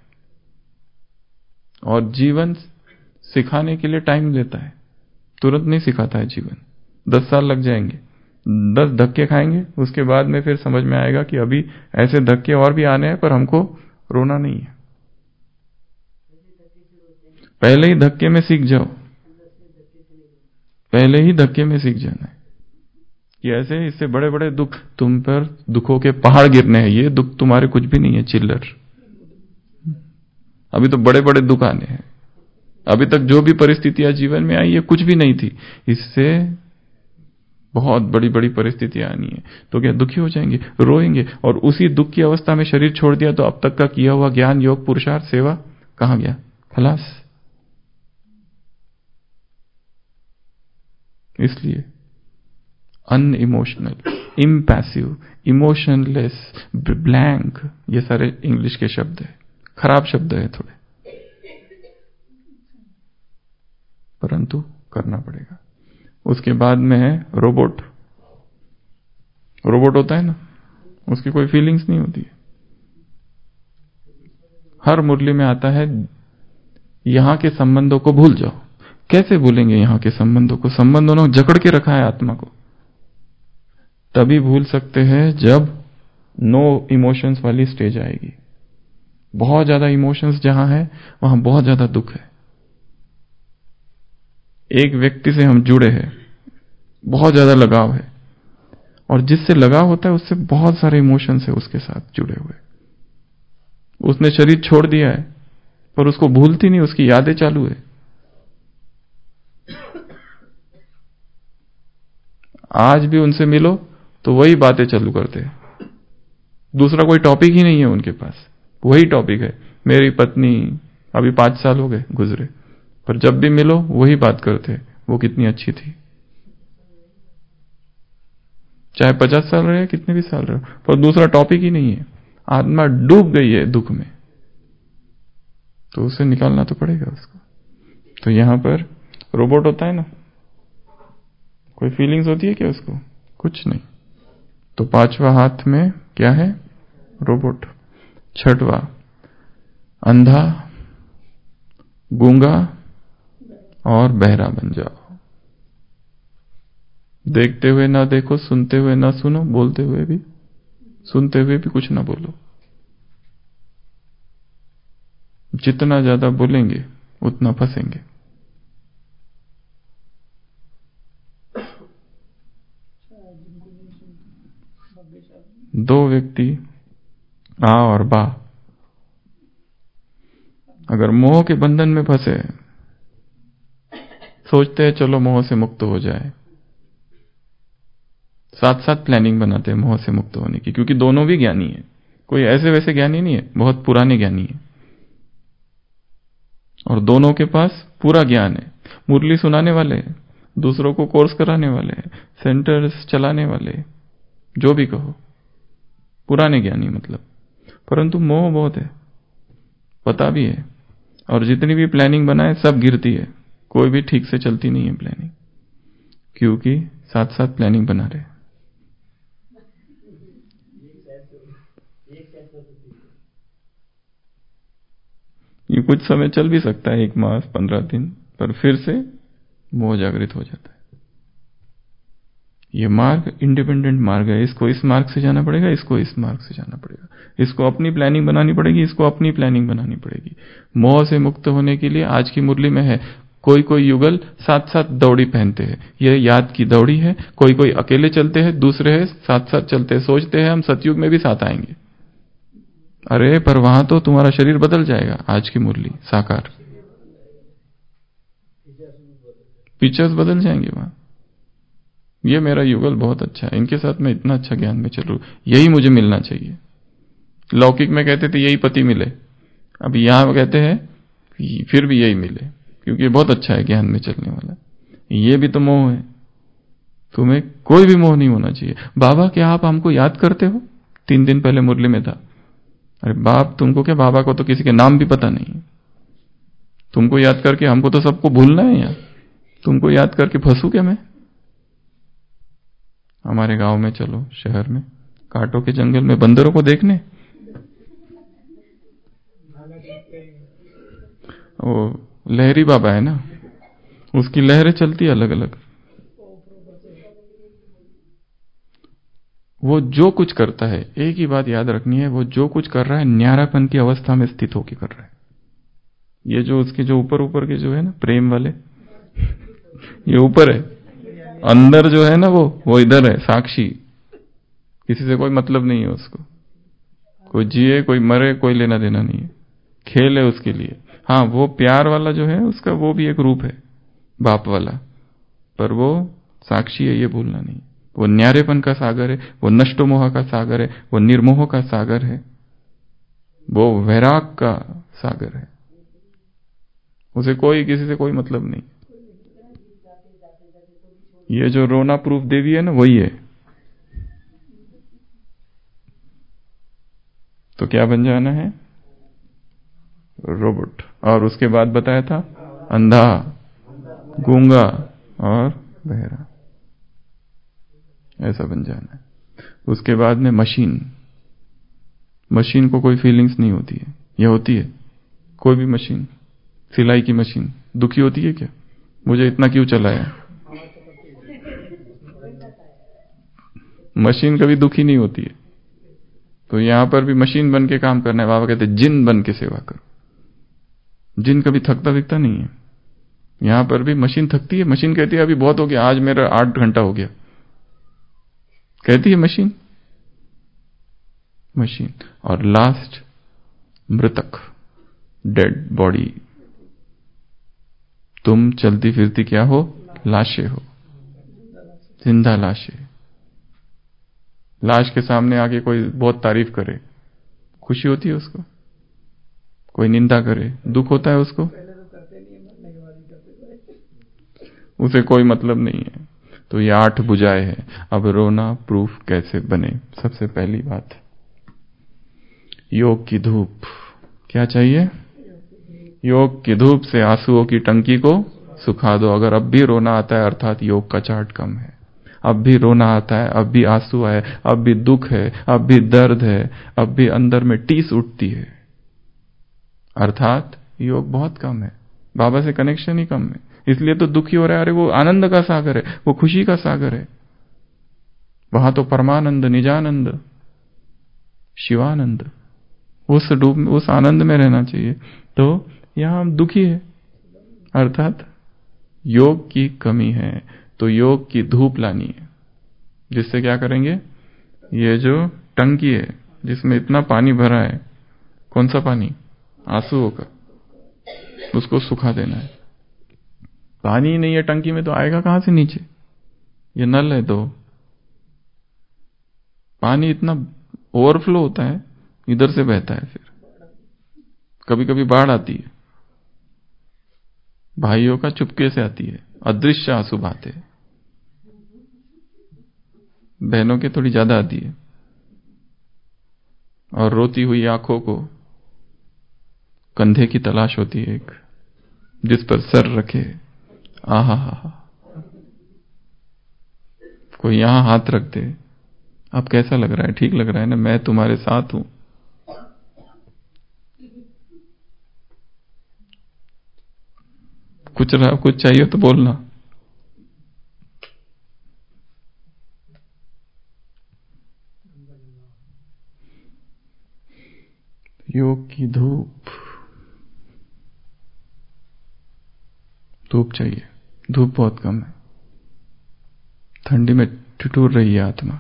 और जीवन सिखाने के लिए टाइम लेता है, तुरंत नहीं सिखाता है जीवन। दस साल लग जाएंगे, दस धक्के खाएंगे, उसके बाद में फिर समझ में आएगा कि अभी ऐसे धक्के और भी आने हैं, पर हमको रोना नहीं है। पहले ही धक्के में सीख जाओ, पहले ही धक्के में सीख जाना है कि ऐसे इससे बड़े बड़े दुख तुम पर, दुखों के पहाड़ गिरने हैं। ये दुख तुम्हारे कुछ भी नहीं है, चिल्लर। अभी तो बड़े बड़े दुख आने हैं। अभी तक जो भी परिस्थितियां जीवन में आई, ये कुछ भी नहीं थी, इससे बहुत बड़ी बड़ी परिस्थितियां आनी है। तो क्या दुखी हो जाएंगे, रोएंगे, और उसी दुख की अवस्था में शरीर छोड़ दिया तो अब तक का किया हुआ ज्ञान, योग, पुरुषार्थ, सेवा कहां गया? खलास। इसलिए अनइमोशनल, इम्पैसिव, इमोशनलेस, ब्लैंक, ये सारे इंग्लिश के शब्द है, खराब शब्द है थोड़े, परंतु करना पड़ेगा। उसके बाद में है रोबोट। रोबोट होता है ना, उसकी कोई फीलिंग्स नहीं होती है। हर मुरली में आता है यहां के संबंधों को भूल जाओ। कैसे भूलेंगे यहां के संबंधों को? संबंधों ने जकड़ के रखा है आत्मा को। तभी भूल सकते हैं जब नो इमोशंस वाली स्टेज आएगी। बहुत ज्यादा इमोशंस जहां है, वहां बहुत ज्यादा दुख है। एक व्यक्ति से हम जुड़े हैं, बहुत ज्यादा लगाव है, और जिससे लगाव होता है उससे बहुत सारे इमोशंस है उसके साथ जुड़े हुए। उसने शरीर छोड़ दिया है, पर उसको भूलती नहीं, उसकी यादें चालू है। आज भी उनसे मिलो तो वही बातें चालू करते हैं, दूसरा कोई टॉपिक ही नहीं है उनके पास, वही टॉपिक है। मेरी पत्नी, अभी पांच साल हो गए गुजरे, पर जब भी मिलो वही बात करते, वो कितनी अच्छी थी। चाहे पचास साल रहे, कितने भी साल रहे, पर दूसरा टॉपिक ही नहीं है। आत्मा डूब गई है दुख में, तो उसे निकालना तो पड़ेगा उसको। तो यहां पर रोबोट होता है ना, कोई फीलिंग्स होती है क्या उसको? कुछ नहीं। तो पांचवा हाथ में क्या है? रोबोट। छठवा अंधा, गूंगा और बहरा बन जाओ। देखते हुए ना देखो, सुनते हुए ना सुनो, बोलते हुए भी, सुनते हुए भी कुछ ना बोलो। जितना ज्यादा बोलेंगे उतना फंसेंगे। दो व्यक्ति आ और बा अगर मोह के बंधन में फंसे, सोचते हैं चलो मोह से मुक्त हो जाए, साथ साथ प्लानिंग बनाते हैं मोह से मुक्त होने की, क्योंकि दोनों भी ज्ञानी है। कोई ऐसे वैसे ज्ञानी नहीं है, बहुत पुराने ज्ञानी है, और दोनों के पास पूरा ज्ञान है। मुरली सुनाने वाले हैं, दूसरों को कोर्स कराने वाले हैं, सेंटर्स चलाने वाले, जो भी कहो, पुराने ज्ञानी मतलब। परंतु मोह बहुत है, पता भी है। और जितनी भी प्लानिंग बनाए सब गिरती है, कोई भी ठीक से चलती नहीं है प्लानिंग, क्योंकि साथ साथ प्लानिंग बना रहे। ये कुछ समय चल भी सकता है, एक मास पंद्रह दिन, पर फिर से मोह जागृत हो जाता है। ये मार्ग इंडिपेंडेंट मार्ग है, इसको इस मार्ग से जाना पड़ेगा, इसको इस मार्ग से जाना पड़ेगा, इसको अपनी प्लानिंग बनानी पड़ेगी, इसको अपनी प्लानिंग बनानी पड़ेगी। मोह से मुक्त होने के लिए आज की मुरली में है, कोई कोई युगल साथ साथ दौड़ी पहनते हैं, यह याद की दौड़ी है। कोई कोई अकेले चलते हैं, दूसरे है साथ साथ चलते हैं, सोचते हैं हम सतयुग में भी साथ आएंगे। अरे पर वहां तो तुम्हारा शरीर बदल जाएगा। आज की मुरली साकार, फीचर्स बदल जाएंगे वहां। ये मेरा युगल बहुत अच्छा है, इनके साथ मैं इतना अच्छा ज्ञान में चलूं, यही मुझे मिलना चाहिए। लौकिक में कहते थे यही पति मिले, अब यहां कहते हैं फिर भी यही मिले, क्योंकि ये बहुत अच्छा है ज्ञान में चलने वाला। ये भी तो मोह है, तुम्हें कोई भी मोह नहीं होना चाहिए। बाबा क्या आप हमको याद करते हो? तीन दिन पहले मुरली में था, अरे बाप तुमको क्या, बाबा को तो किसी के नाम भी पता नहीं है, तुमको याद करके हमको तो सबको भूलना है यार, तुमको याद करके फंसू क्या मैं? हमारे गांव में चलो, शहर में, कांटों के जंगल में बंदरों को देखने, वो लहरी बाबा है ना, उसकी लहरें चलती है अलग अलग। वो जो कुछ करता है, एक ही बात याद रखनी है, वो जो कुछ कर रहा है न्यारापन की अवस्था में स्थित होकर कर रहा है। ये जो उसके जो ऊपर ऊपर के जो है ना प्रेम वाले, ये ऊपर है, अंदर जो है ना वो वो इधर है, साक्षी, किसी से कोई मतलब नहीं है उसको, कोई जिए कोई मरे कोई लेना देना नहीं है, खेल है उसके लिए। हाँ वो प्यार वाला जो है उसका वो भी एक रूप है, बाप वाला, पर वो साक्षी है, ये भूलना नहीं। वो न्यारेपन का सागर है, वो नष्ट मोह का सागर है, वो निर्मोह का सागर है, वो वैराग का सागर है। उसे कोई किसी से कोई मतलब नहीं। ये जो रोना प्रूफ देवी है ना, वही है। तो क्या बन जाना है? रोबोट। और उसके बाद बताया था अंधा, गूंगा और बहरा, ऐसा बन जाना है। उसके बाद में मशीन, मशीन को कोई फीलिंग्स नहीं होती है, यह होती है कोई भी मशीन, सिलाई की मशीन दुखी होती है क्या? मुझे इतना क्यों चलाया? मशीन कभी दुखी नहीं होती है। तो यहां पर भी मशीन बन के काम करना है। बाबा कहते जिन बन के सेवा करो। जिन कभी थकता दिखता नहीं है, यहां पर भी मशीन थकती है। मशीन कहती है अभी बहुत हो गया, आज मेरा आठ घंटा हो गया, कहती है मशीन। मशीन। और लास्ट मृतक, डेड बॉडी। तुम चलती फिरती क्या हो? लाशें हो, जिंदा लाशें। लाश के सामने आके कोई बहुत तारीफ करे, खुशी होती है उसको? कोई निंदा करे, दुख होता है उसको? उसे कोई मतलब नहीं है। तो ये आठ बुझाए हैं। अब रोना प्रूफ कैसे बने? सबसे पहली बात, योग की धूप। क्या चाहिए? योग की धूप से आंसुओं की टंकी को सुखा दो। अगर अब भी रोना आता है अर्थात योग का चार्ट कम है। अब भी रोना आता है, अब भी आंसू है, अब भी दुख है, अब भी दर्द है, अब भी अंदर में टीस उठती है, अर्थात योग बहुत कम है, बाबा से कनेक्शन ही कम है, इसलिए तो दुखी हो रहा है। अरे वो आनंद का सागर है, वो खुशी का सागर है, वहां तो परमानंद, निजानंद, शिवानंद, उस डूब उस आनंद में रहना चाहिए। तो यहां हम दुखी है, अर्थात योग की कमी है। तो योग की धूप लानी है, जिससे क्या करेंगे? ये जो टंकी है जिसमें इतना पानी भरा है, कौन सा पानी? आंसुओं का, उसको सुखा देना है। पानी ही नहीं है टंकी में तो आएगा कहां से नीचे? ये नल है, तो पानी इतना ओवरफ्लो होता है, इधर से बहता है। फिर कभी कभी बाढ़ आती है, भाइयों का चुपके से आती है, अदृश्य आंसू बहाते हैं। बहनों के थोड़ी ज्यादा आती है, और रोती हुई आंखों को कंधे की तलाश होती है, एक जिस पर सर रखे। आहा हा हा, कोई यहां हाथ रख दे, अब कैसा लग रहा है? ठीक लग रहा है ना? मैं तुम्हारे साथ हूं। कुछ रहा, कुछ चाहिए तो बोलना। योग की धूप, धूप चाहिए। धूप बहुत कम है, ठंडी में ठिठुर रही है आत्मा।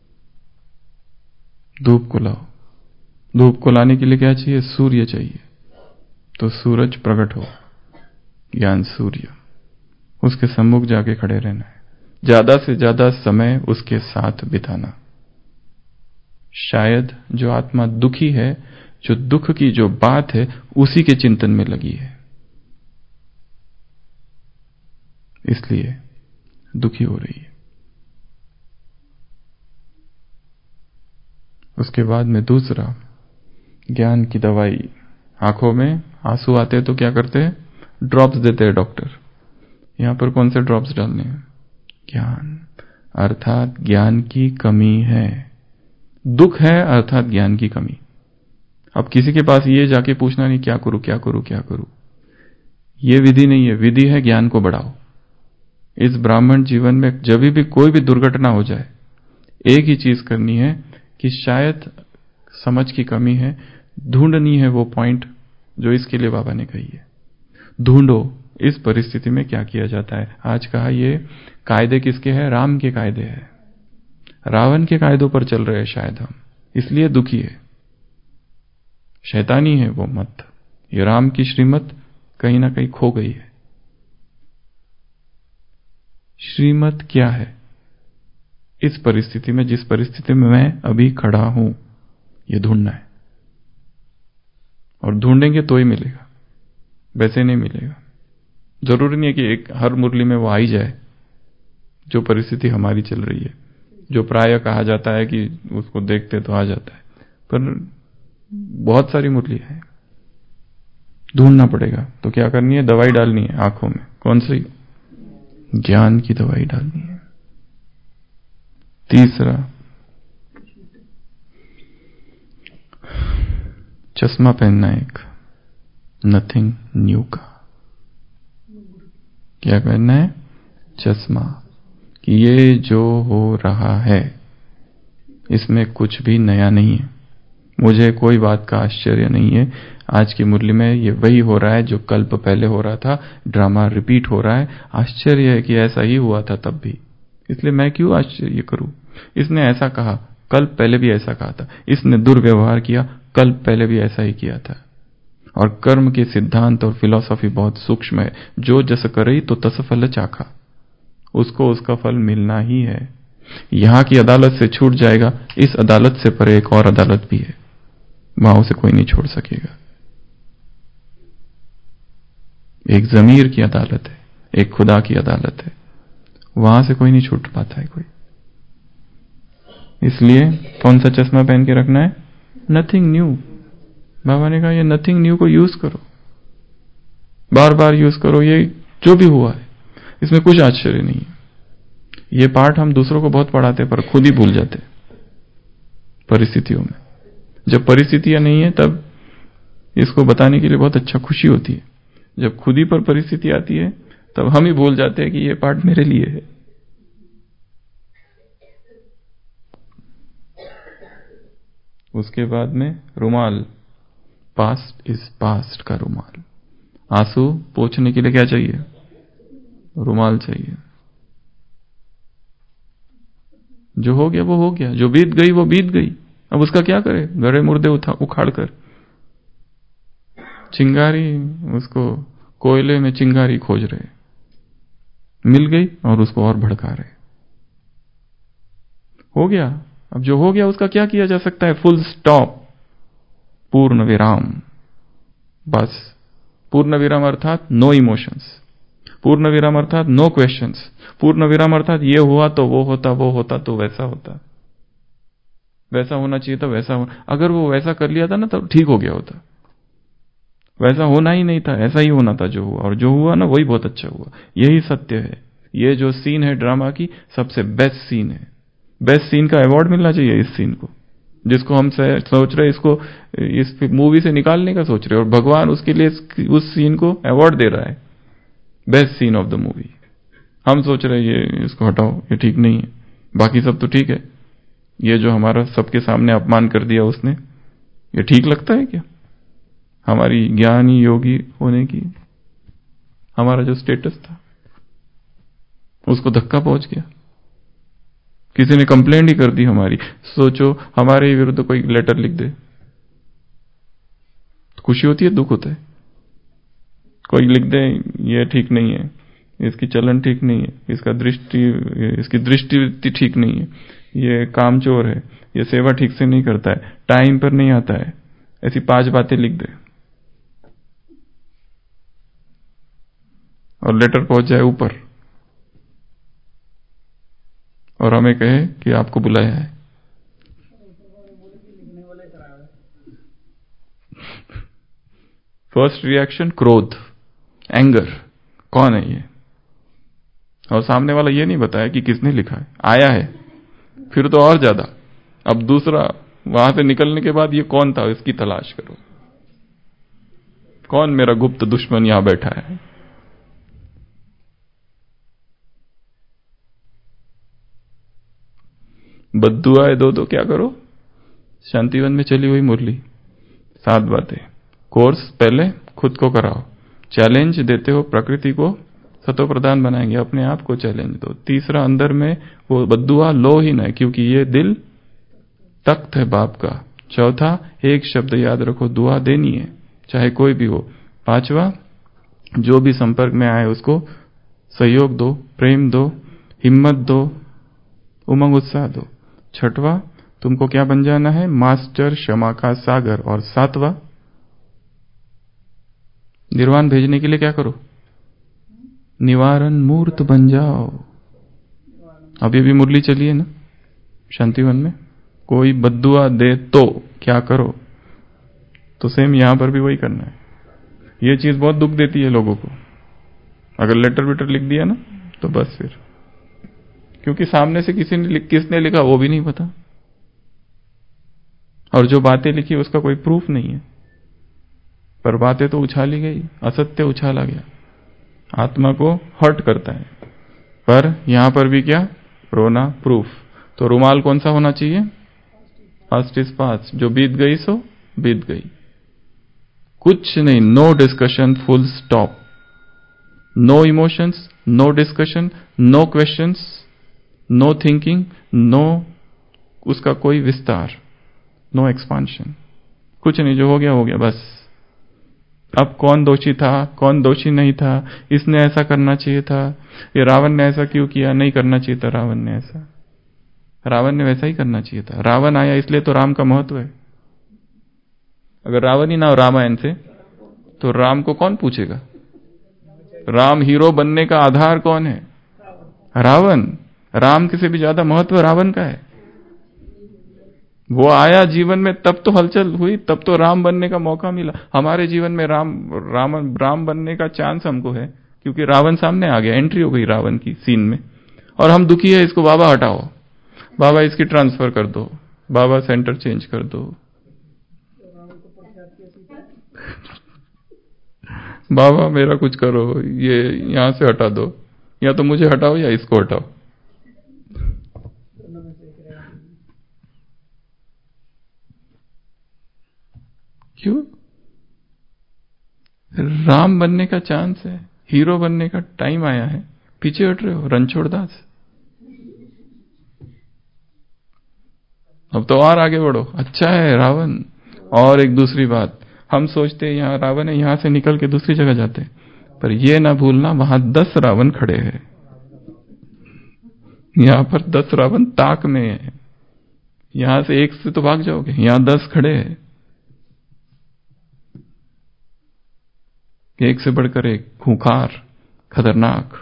धूप को लाओ। धूप को लाने के लिए क्या चाहिए? सूर्य चाहिए। तो सूरज प्रकट हो, ज्ञान सूर्य, उसके सम्मुख जाके खड़े रहना है, ज्यादा से ज्यादा समय उसके साथ बिताना। शायद जो आत्मा दुखी है, जो दुख की जो बात है, उसी के चिंतन में लगी है, इसलिए दुखी हो रही है। उसके बाद में दूसरा, ज्ञान की दवाई। आंखों में आंसू आते हैं तो क्या करते हैं? ड्रॉप्स देते हैं डॉक्टर। यहां पर कौन से ड्रॉप्स डालने हैं? ज्ञान, अर्थात ज्ञान की कमी है। दुख है अर्थात ज्ञान की कमी। अब किसी के पास ये जाके पूछना नहीं क्या करूं क्या करूं क्या करूं, ये विधि नहीं है। विधि है ज्ञान को बढ़ाओ। इस ब्राह्मण जीवन में जब भी कोई भी दुर्घटना हो जाए, एक ही चीज करनी है कि शायद समझ की कमी है, ढूंढनी है वो पॉइंट जो इसके लिए बाबा ने कही है। ढूंढो इस परिस्थिति में क्या किया जाता है। आज कहा ये कायदे किसके हैं? राम के कायदे हैं। रावण के कायदों पर चल रहे हैं शायद हम, इसलिए दुखी है। शैतानी है वो मत। ये राम की श्रीमत कहीं ना कहीं खो गई है। श्रीमत क्या है? इस परिस्थिति में, जिस परिस्थिति में मैं अभी खड़ा हूं, ये ढूंढना है। और ढूंढेंगे तो ही मिलेगा, वैसे नहीं मिलेगा। जरूरी नहीं है कि एक हर मुरली में वो आ ही जाए जो परिस्थिति हमारी चल रही है, जो प्राय कहा जाता है कि उसको देखते तो आ जाता है, पर बहुत सारी मुरली है, ढूंढना पड़ेगा। तो क्या करनी है? दवाई डालनी है आंखों में। कौन सी? ज्ञान की दवाई डालनी है। तीसरा, चश्मा पहनना, एक नथिंग न्यू का। क्या पहनना है? चश्मा, कि ये जो हो रहा है इसमें कुछ भी नया नहीं है, मुझे कोई बात का आश्चर्य नहीं है। आज की मुरली में ये वही हो रहा है जो कल्प पहले हो रहा था, ड्रामा रिपीट हो रहा है। आश्चर्य है कि ऐसा ही हुआ था तब भी, इसलिए मैं क्यों आश्चर्य करूं? इसने ऐसा कहा, कल पहले भी ऐसा कहा था। इसने दुर्व्यवहार किया, कल पहले भी ऐसा ही किया था। और कर्म के सिद्धांत और फिलॉसफी बहुत सूक्ष्म है। जो जस करई तो तस फल चाखा, उसको उसका फल मिलना ही है। यहां की अदालत से छूट जाएगा, इस अदालत से परे एक और अदालत भी है, वहां उसे कोई नहीं छोड़ सकेगा। एक जमीर की अदालत है, एक खुदा की अदालत है, वहां से कोई नहीं छूट पाता है कोई। इसलिए कौन सा चश्मा पहन के रखना है? Nothing new. बाबा ने कहा ये नथिंग न्यू को यूज करो, बार बार यूज करो। ये जो भी हुआ है इसमें कुछ आश्चर्य नहीं है। ये पाठ हम दूसरों को बहुत पढ़ाते हैं पर खुद ही भूल जाते परिस्थितियों में। जब परिस्थितियां नहीं है तब इसको बताने के लिए बहुत अच्छा खुशी होती है। जब खुद ही पर परिस्थिति आती है तब हम ही भूल जाते हैं कि ये पाठ मेरे लिए है। उसके बाद में रुमाल, पास्ट इज पास्ट का रुमाल। आंसू पोंछने के लिए क्या चाहिए? रुमाल चाहिए। जो हो गया वो हो गया, जो बीत गई वो बीत गई, अब उसका क्या करे? गड़े मुर्दे उखाड़ कर चिंगारी, उसको कोयले में चिंगारी खोज रहे, मिल गई और उसको और भड़का रहे। हो गया, अब जो हो गया उसका क्या किया जा सकता है? फुल स्टॉप, पूर्ण विराम, बस। पूर्ण विराम अर्थात नो इमोशंस, पूर्ण विराम अर्थात नो क्वेश्चंस, पूर्ण विराम अर्थात ये हुआ तो वो होता, वो होता तो वैसा होता, वैसा होना चाहिए था वैसा हो। अगर वो वैसा कर लिया था ना तब ठीक हो गया होता, वैसा होना ही नहीं था, ऐसा ही होना था जो हुआ, और जो हुआ ना वही बहुत अच्छा हुआ। यही सत्य है। ये जो सीन है ड्रामा की सबसे बेस्ट सीन है। बेस्ट सीन का अवार्ड मिलना चाहिए इस सीन को, जिसको हम सोच रहे इसको इस मूवी से निकालने का सोच रहे, और भगवान उसके लिए उस सीन को अवार्ड दे रहा है, best scene of the movie. हम सोच रहे ये इसको हटाओ, ये ठीक नहीं है, बाकी सब तो ठीक है, ये जो हमारा सबके सामने अपमान कर दिया उसने, ये ठीक लगता है क्या? हमारी ज्ञानी योगी होने की हमारा जो स्टेटस था उसको धक्का पहुंच गया। किसी ने कंप्लेंट ही कर दी हमारी। सोचो हमारे विरुद्ध कोई लेटर लिख दे, खुशी होती है, दुख होता है? कोई लिख दे ये ठीक नहीं है, इसकी चलन ठीक नहीं है, इसका दृष्टि इसकी दृष्टि ठीक नहीं है, ये कामचोर है, ये सेवा ठीक से नहीं करता है, टाइम पर नहीं आता है, ऐसी पांच बातें लिख दे और लेटर पहुंच जाए ऊपर और हमें कहे कि आपको बुलाया है। फर्स्ट रिएक्शन क्रोध, एंगर, कौन है ये? और सामने वाला ये नहीं बताया कि किसने लिखा है, आया है, फिर तो और ज्यादा। अब दूसरा, वहां से निकलने के बाद ये कौन था इसकी तलाश करो, कौन मेरा गुप्त दुश्मन यहां बैठा है। बद्दुआए दो तो क्या करो, शांतिवन में चली हुई मुरली, सात बातें। कोर्स पहले खुद को कराओ, चैलेंज देते हो प्रकृति को, सतो प्रधान बनाएंगे, अपने आप को चैलेंज दो। तीसरा, अंदर में वो बद्दुआ लो ही ना, क्योंकि ये दिल तख्त है बाप का। चौथा, एक शब्द याद रखो, दुआ देनी है चाहे कोई भी हो। पांचवा, जो भी संपर्क में आए उसको सहयोग दो, प्रेम दो, हिम्मत दो, उमंग उत्साह दो। छठवा, तुमको क्या बन जाना है, मास्टर क्षमा का सागर। और सातवां, निर्वाण भेजने के लिए क्या करो, निवारण मूर्त बन जाओ। अभी भी मुरली चलिए ना शांतिवन में, कोई बद्दुआ दे तो क्या करो, तो सेम यहां पर भी वही करना है। ये चीज बहुत दुख देती है लोगों को, अगर लेटर वेटर लिख दिया ना तो बस फिर, क्योंकि सामने से किसी ने किसने लिखा वो भी नहीं पता, और जो बातें लिखी उसका कोई प्रूफ नहीं है, पर बातें तो उछाली गई, असत्य उछाला गया, आत्मा को हर्ट करता है। पर यहां पर भी क्या, रोना प्रूफ। तो रुमाल कौन सा होना चाहिए, पास्ट इज पास्ट, जो बीत गई सो बीत गई, कुछ नहीं, no discussion, full stop, no emotions, no discussion, no questions, no thinking, no उसका कोई विस्तार, नो एक्सपांशन, कुछ नहीं, जो हो गया हो गया बस। अब कौन दोषी था, कौन दोषी नहीं था, इसने ऐसा करना चाहिए था, ये रावण ने ऐसा क्यों किया, नहीं करना चाहिए था रावण ने ऐसा, रावण ने वैसा ही करना चाहिए था। रावण आया इसलिए तो राम का महत्व है। अगर रावण ही ना हो रामायण से तो राम को कौन पूछेगा? राम हीरो बनने का आधार कौन है? रावण। राम से भी ज्यादा महत्व रावण का है। वो आया जीवन में तब तो हलचल हुई, तब तो राम बनने का मौका मिला। हमारे जीवन में राम राम राम बनने का चांस हमको है, क्योंकि रावण सामने आ गया, एंट्री हो गई रावण की सीन में, और हम दुखी है, इसको बाबा हटाओ, बाबा इसकी ट्रांसफर कर दो, बाबा सेंटर चेंज कर दो, बाबा मेरा कुछ करो, ये यहां से हटा दो, या तो मुझे हटाओ या इसको हटाओ। क्यों? राम बनने का चांस है, हीरो बनने का टाइम आया है, पीछे हट रहे हो रणछोड़दास। अब तो और आगे बढ़ो, अच्छा है रावण। और एक दूसरी बात, हम सोचते हैं यहां रावण है, यहां से निकल के दूसरी जगह जाते, पर यह ना भूलना वहां दस रावण खड़े हैं, यहां पर दस रावण ताक में है। यहां से एक से तो भाग जाओगे, यहां दस खड़े हैं, एक से बढ़कर एक, खूंखार, खतरनाक।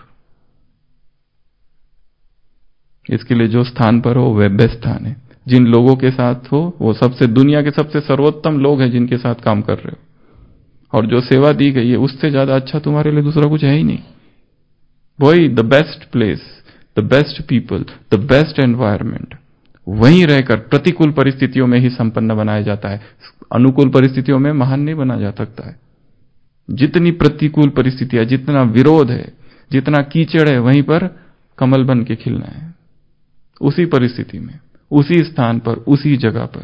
इसके लिए जो स्थान पर हो वह बेस्ट स्थान है। जिन लोगों के साथ हो वो सबसे, दुनिया के सबसे सर्वोत्तम लोग हैं जिनके साथ काम कर रहे हो। और जो सेवा दी गई है उससे ज्यादा अच्छा तुम्हारे लिए दूसरा कुछ है ही नहीं। वही the best place, the best people, the best environment, वहीं रहकर प्रतिकूल परिस्थितियों में ही संपन्न बनाया जाता है। अनुकूल परिस्थितियों में महान नहीं बना जा सकता है। जितनी प्रतिकूल परिस्थितियां, जितना विरोध है, जितना कीचड़ है, वहीं पर कमल बन के खिलना है। उसी परिस्थिति में, उसी स्थान पर, उसी जगह पर।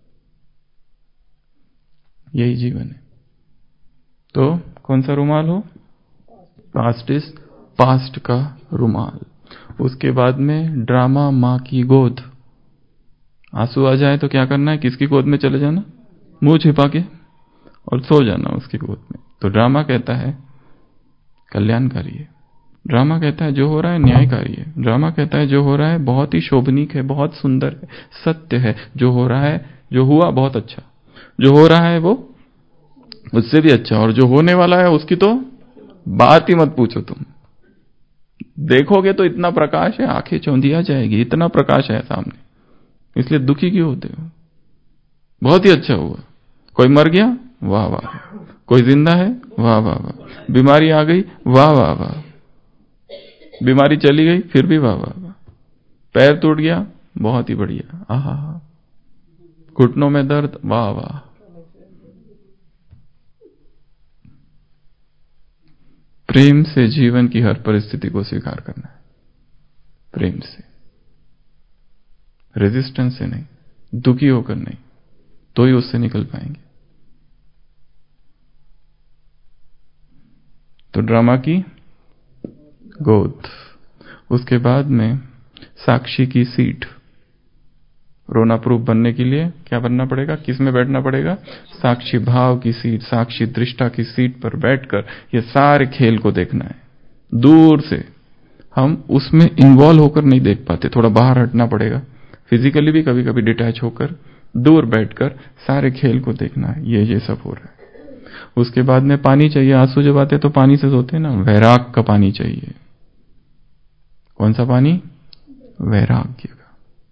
यही जीवन है। तो कौन सा रुमाल हो? पास्ट इज पास्ट का रुमाल। उसके बाद में ड्रामा माँ की गोद। आंसू आ जाए तो क्या करना है? किसकी गोद में चले जाना? मुंह छिपा के और सो जाना उसकी गोद में। तो ड्रामा कहता है कल्याणकारी है। ड्रामा कहता है जो हो रहा है न्यायकारी है। ड्रामा कहता है जो हो रहा है बहुत ही शोभनीक है, बहुत सुंदर है, सत्य है। जो हो रहा है, जो हुआ बहुत अच्छा, जो हो रहा है वो उससे भी अच्छा, और जो होने वाला है उसकी तो बात ही मत पूछो। तुम देखोगे तो इतना प्रकाश है, आंखें चौंधिया जाएगी, इतना प्रकाश है सामने। इसलिए दुखी क्यों होते हो? बहुत ही अच्छा हुआ। कोई मर गया, वाह वाह। कोई जिंदा है, वाह वाह वाह। बीमारी आ गई, वाह वाह वाह। बीमारी चली गई, फिर भी वाह वाह वाह। पैर टूट गया, बहुत ही बढ़िया, आहा। घुटनों में दर्द, वाह वाह। प्रेम से जीवन की हर परिस्थिति को स्वीकार करना है। प्रेम से, रेजिस्टेंस से नहीं, दुखी होकर नहीं, तो ही उससे निकल पाएंगे। तो ड्रामा की गोद। उसके बाद में साक्षी की सीट। रोना प्रूफ बनने के लिए क्या बनना पड़ेगा? किस में बैठना पड़ेगा? साक्षी भाव की सीट, साक्षी दृष्टा की सीट पर बैठकर ये सारे खेल को देखना है। दूर से हम उसमें इन्वॉल्व होकर नहीं देख पाते, थोड़ा बाहर हटना पड़ेगा। फिजिकली भी कभी कभी डिटैच होकर दूर बैठकर सारे खेल को देखना है। ये ये सब हो रहा है। उसके बाद में पानी चाहिए। आंसू जब आते तो पानी से सोते ना, वैराग का पानी चाहिए। कौन सा पानी? वैराग्य का,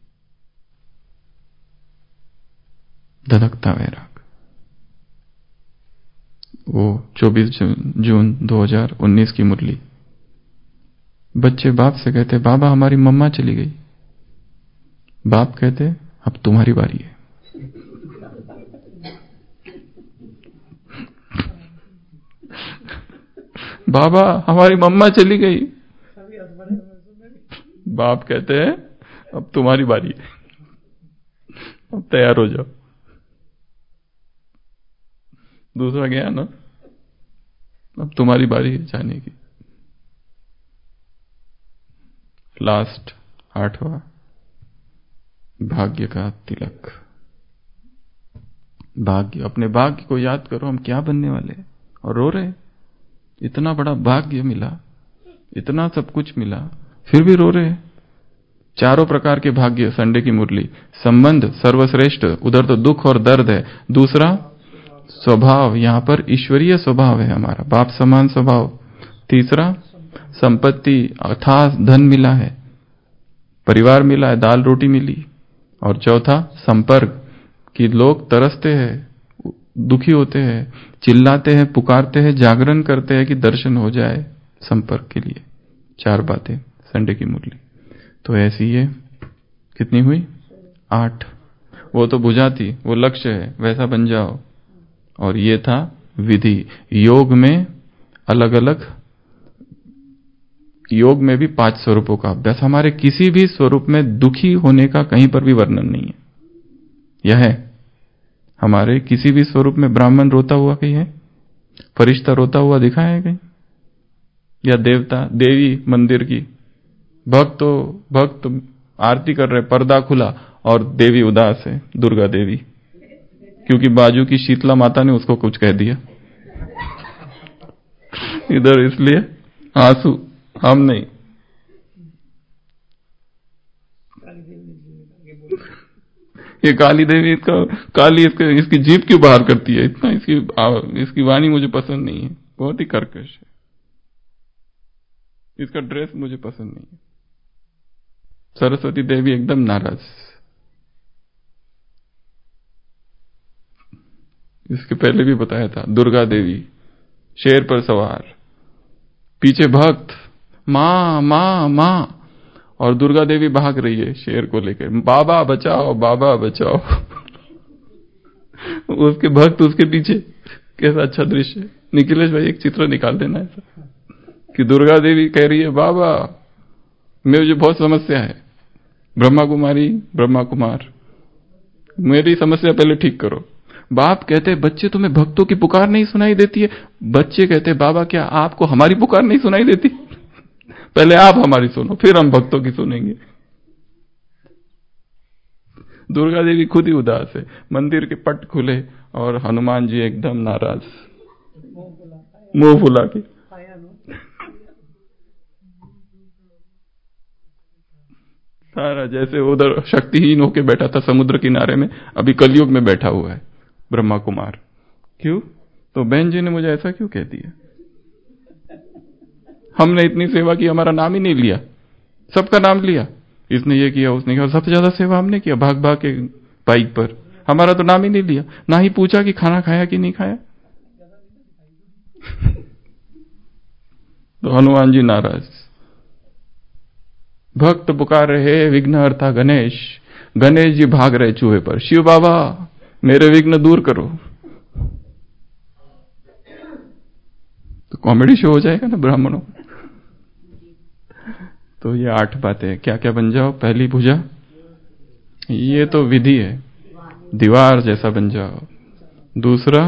धधकता वैराग। वो चौबीस जून दो हज़ार उन्नीस की मुरली। बच्चे बाप से कहते, बाबा हमारी मम्मा चली गई। बाप कहते, अब तुम्हारी बारी है। बाबा हमारी मम्मा चली गई। बाप कहते हैं अब तुम्हारी बारी है, अब तैयार हो जाओ। दूसरा गया ना, अब तुम्हारी बारी है जाने की। लास्ट आठवां, भाग्य का तिलक। भाग्य, अपने भाग्य को याद करो। हम क्या बनने वाले हैं और रो रहे। इतना बड़ा भाग्य मिला, इतना सब कुछ मिला, फिर भी रो रहे। चारों प्रकार के भाग्य, संडे की मुरली। संबंध सर्वश्रेष्ठ, उधर तो दुख और दर्द है। दूसरा स्वभाव, यहां पर ईश्वरीय स्वभाव है हमारा, बाप समान स्वभाव। तीसरा संपत्ति, अथाह धन मिला है, परिवार मिला है, दाल रोटी मिली। और चौथा संपर्क, कि लोग तरसते हैं, दुखी होते हैं, चिल्लाते हैं, पुकारते हैं, जागरण करते हैं कि दर्शन हो जाए संपर्क के लिए। चार बातें संडे की मुरली। तो ऐसी ये कितनी हुई? आठ। वो तो बुझाती, वो लक्ष्य है, वैसा बन जाओ। और ये था विधि। योग में अलग अलग, योग में भी पांच स्वरूपों का अभ्यास। हमारे किसी भी स्वरूप में दुखी होने का कहीं पर भी वर्णन नहीं है। यह है हमारे किसी भी स्वरूप में ब्राह्मण रोता हुआ कहीं है? फरिश्ता रोता हुआ दिखा है कहीं? या देवता, देवी मंदिर की भक्त तो भक्त आरती कर रहे, पर्दा खुला और देवी उदास है, दुर्गा देवी, क्योंकि बाजू की शीतला माता ने उसको कुछ कह दिया। इधर इसलिए आंसू, हम नहीं। ये काली देवी, इसका काली, इसके इसकी जीभ क्यों बाहर करती है इतना? इसकी इसकी वाणी मुझे पसंद नहीं है, बहुत ही कर्कश है। इसका ड्रेस मुझे पसंद नहीं है। सरस्वती देवी एकदम नाराज। इसके पहले भी बताया था, दुर्गा देवी शेर पर सवार, पीछे भक्त मां मां मां, और दुर्गा देवी भाग रही है शेर को लेकर, बाबा बचाओ बाबा बचाओ। उसके भक्त उसके पीछे। कैसा अच्छा दृश्य है। निखिलेश भाई एक चित्र निकाल देना ऐसा कि दुर्गा देवी कह रही है बाबा मुझे बहुत समस्या है, ब्रह्मा कुमारी ब्रह्मा कुमार मेरी समस्या पहले ठीक करो। बाप कहते बच्चे तुम्हें भक्तों की पुकार नहीं सुनाई देती है? बच्चे कहते बाबा क्या आपको हमारी पुकार नहीं सुनाई देती? पहले आप हमारी सुनो फिर हम भक्तों की सुनेंगे। दुर्गा देवी खुद ही उदास है, मंदिर के पट खुले और हनुमान जी एकदम नाराज, मुंह फुला के। सारा जैसे उधर शक्तिहीन होके बैठा था समुद्र किनारे में, अभी कलयुग में बैठा हुआ है ब्रह्मा कुमार। क्यों? तो बहन जी ने मुझे ऐसा क्यों कह दिया? हमने इतनी सेवा की, हमारा नाम ही नहीं लिया, सबका नाम लिया, इसने ये किया उसने किया, सबसे ज्यादा सेवा हमने किया भाग भाग के बाइक पर, हमारा तो नाम ही नहीं लिया, ना ही पूछा कि खाना खाया कि नहीं खाया। तो हनुमान जी नाराज। भक्त पुकार रहे विघ्नहर्ता गणेश, गणेश जी भाग रहे चूहे पर, शिव बाबा मेरे विघ्न दूर करो। तो कॉमेडी शो हो जाएगा ना ब्राह्मणों। तो ये आठ बातें क्या क्या बन जाओ। पहली भुजा, ये तो विधि है, दीवार जैसा बन जाओ। दूसरा,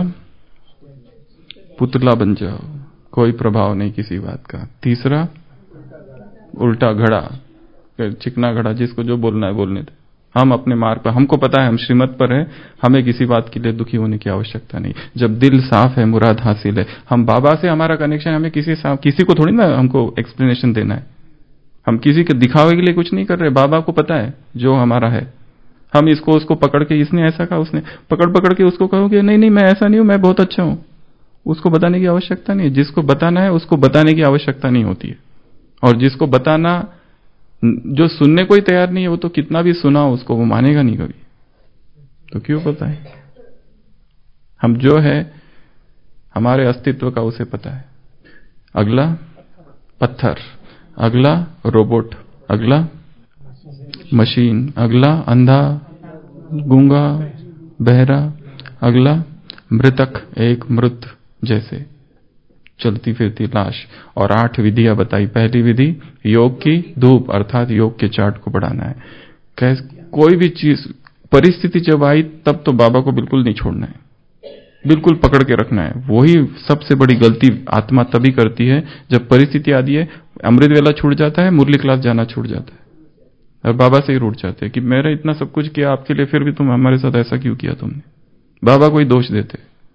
पुतला बन जाओ, कोई प्रभाव नहीं किसी बात का। तीसरा, उल्टा घड़ा, चिकना घड़ा, जिसको जो बोलना है बोलने दे, हम अपने मार्ग पर, हमको पता है हम श्रीमत पर है, हमें किसी बात के लिए दुखी होने की आवश्यकता नहीं। जब दिल साफ है मुराद हासिल है। हम बाबा से हमारा कनेक्शन, हमें किसी किसी को थोड़ी ना हमको एक्सप्लेनेशन देना है, हम किसी के दिखावे के लिए कुछ नहीं कर रहे। बाबा को पता है जो हमारा है। हम इसको उसको पकड़ के, इसने ऐसा कहा, उसने पकड़ पकड़ के उसको कहोगे नहीं नहीं मैं ऐसा नहीं हूं, मैं बहुत अच्छा हूं, उसको बताने की आवश्यकता नहीं है। जिसको बताना है उसको बताने की आवश्यकता नहीं होती है। और जिसको बताना, जो सुनने को ही तैयार नहीं है, वो तो कितना भी सुना उसको वो मानेगा नहीं कभी। तो क्यों बताएं? हम जो है हमारे अस्तित्व का उसे पता है। अगला पत्थर, अगला रोबोट, अगला मशीन, अगला अंधा गूंगा बहरा, अगला मृतक, एक मृत जैसे चलती फिरती लाश। और आठ विधियां बताई। पहली विधि योग की धूप, अर्थात योग के चार्ट को बढ़ाना है। कैसे कोई भी चीज परिस्थिति जब आई तब तो बाबा को बिल्कुल नहीं छोड़ना है, बिल्कुल पकड़ के रखना है। वही सबसे बड़ी गलती आत्मा तभी करती है जब परिस्थिति आती है, अमृत वेला छूट जाता है, मुरली क्लास जाना छूट जाता है, और बाबा से ही रूठ जाते हैं कि मैंने इतना सब कुछ किया आपके लिए, फिर भी तुम हमारे साथ ऐसा क्यों किया तुमने। बाबा को ही दोष देते।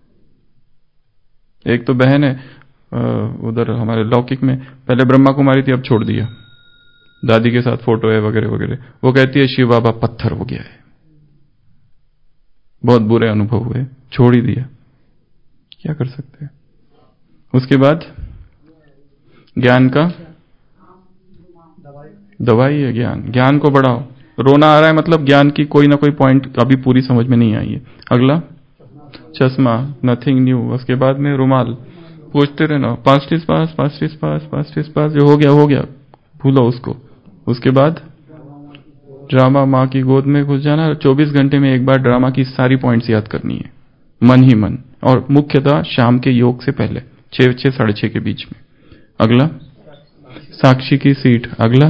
एक तो बहन है उधर हमारे लौकिक में, पहले ब्रह्मा कुमारी थी, अब छोड़ दिया, दादी के साथ फोटो है वगैरह वगैरह। वो कहती है शिव बाबा पत्थर हो गया है, बहुत बुरे अनुभव हुए, छोड़ ही दिया, क्या कर सकते हैं। उसके बाद ज्ञान का दवाई है ज्ञान, ज्ञान को बढ़ाओ। रोना आ रहा है मतलब ज्ञान की कोई ना कोई पॉइंट अभी पूरी समझ में नहीं आई है। अगला चश्मा, नथिंग न्यू। उसके बाद में रुमाल, पूछते रहना past is past, past is past, past is past, जो हो गया हो गया, भूलो उसको। उसके बाद ड्रामा, माँ की गोद में घुस जाना, चौबीस घंटे में एक बार ड्रामा की सारी पॉइंट्स याद करनी है, मन ही मन, और मुख्यतः शाम के योग से पहले छह छह साढ़े छह के बीच में। अगला साक्षी की सीट। अगला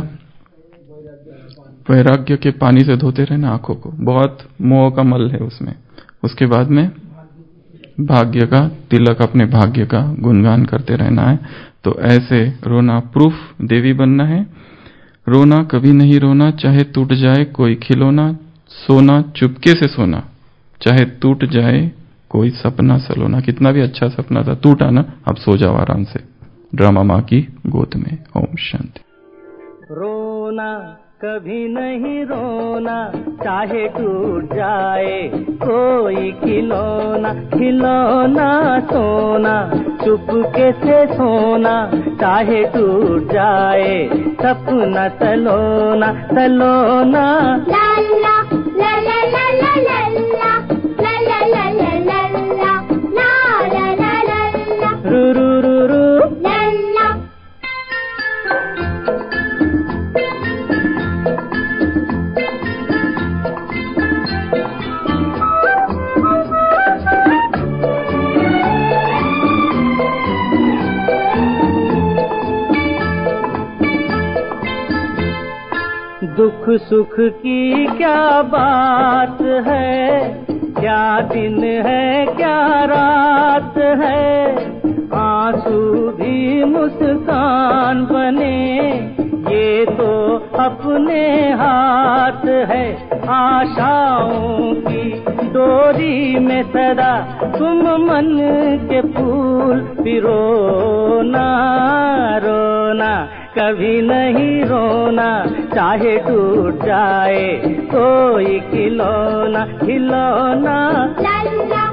वैराग्य के पानी से धोते रहना आंखों को, बहुत मोह का मल है उसमें। उसके बाद में भाग्य का तिलक, अपने भाग्य का गुणगान करते रहना है। तो ऐसे रोना प्रूफ देवी बनना है। रोना कभी नहीं रोना, चाहे टूट जाए कोई खिलौना, सोना चुपके से सोना, चाहे टूट जाए कोई सपना सलोना। कितना भी अच्छा सपना था, टूटा ना, अब सो जाओ आराम से ड्रामा माँ की गोद में। ओम शांति। रोना कभी नहीं रोना, चाहे टूट जाए कोई खिलौना, खिलौना सोना चुपके से सोना, चाहे टूट जाए सपना सलोना, सलोना। ला ला ला ला ला ला ला ला ला ला ला ला ला ला सुख की क्या बात है, क्या दिन है क्या रात है, आंसू भी मुस्कान बने ये तो अपने हाथ है। आशाओं की डोरी में सदा तुम मन के फूल पिरोना, रोना कभी नहीं रोना, चाहे टूट जाए कोई खिलौना, खिलौना ला ला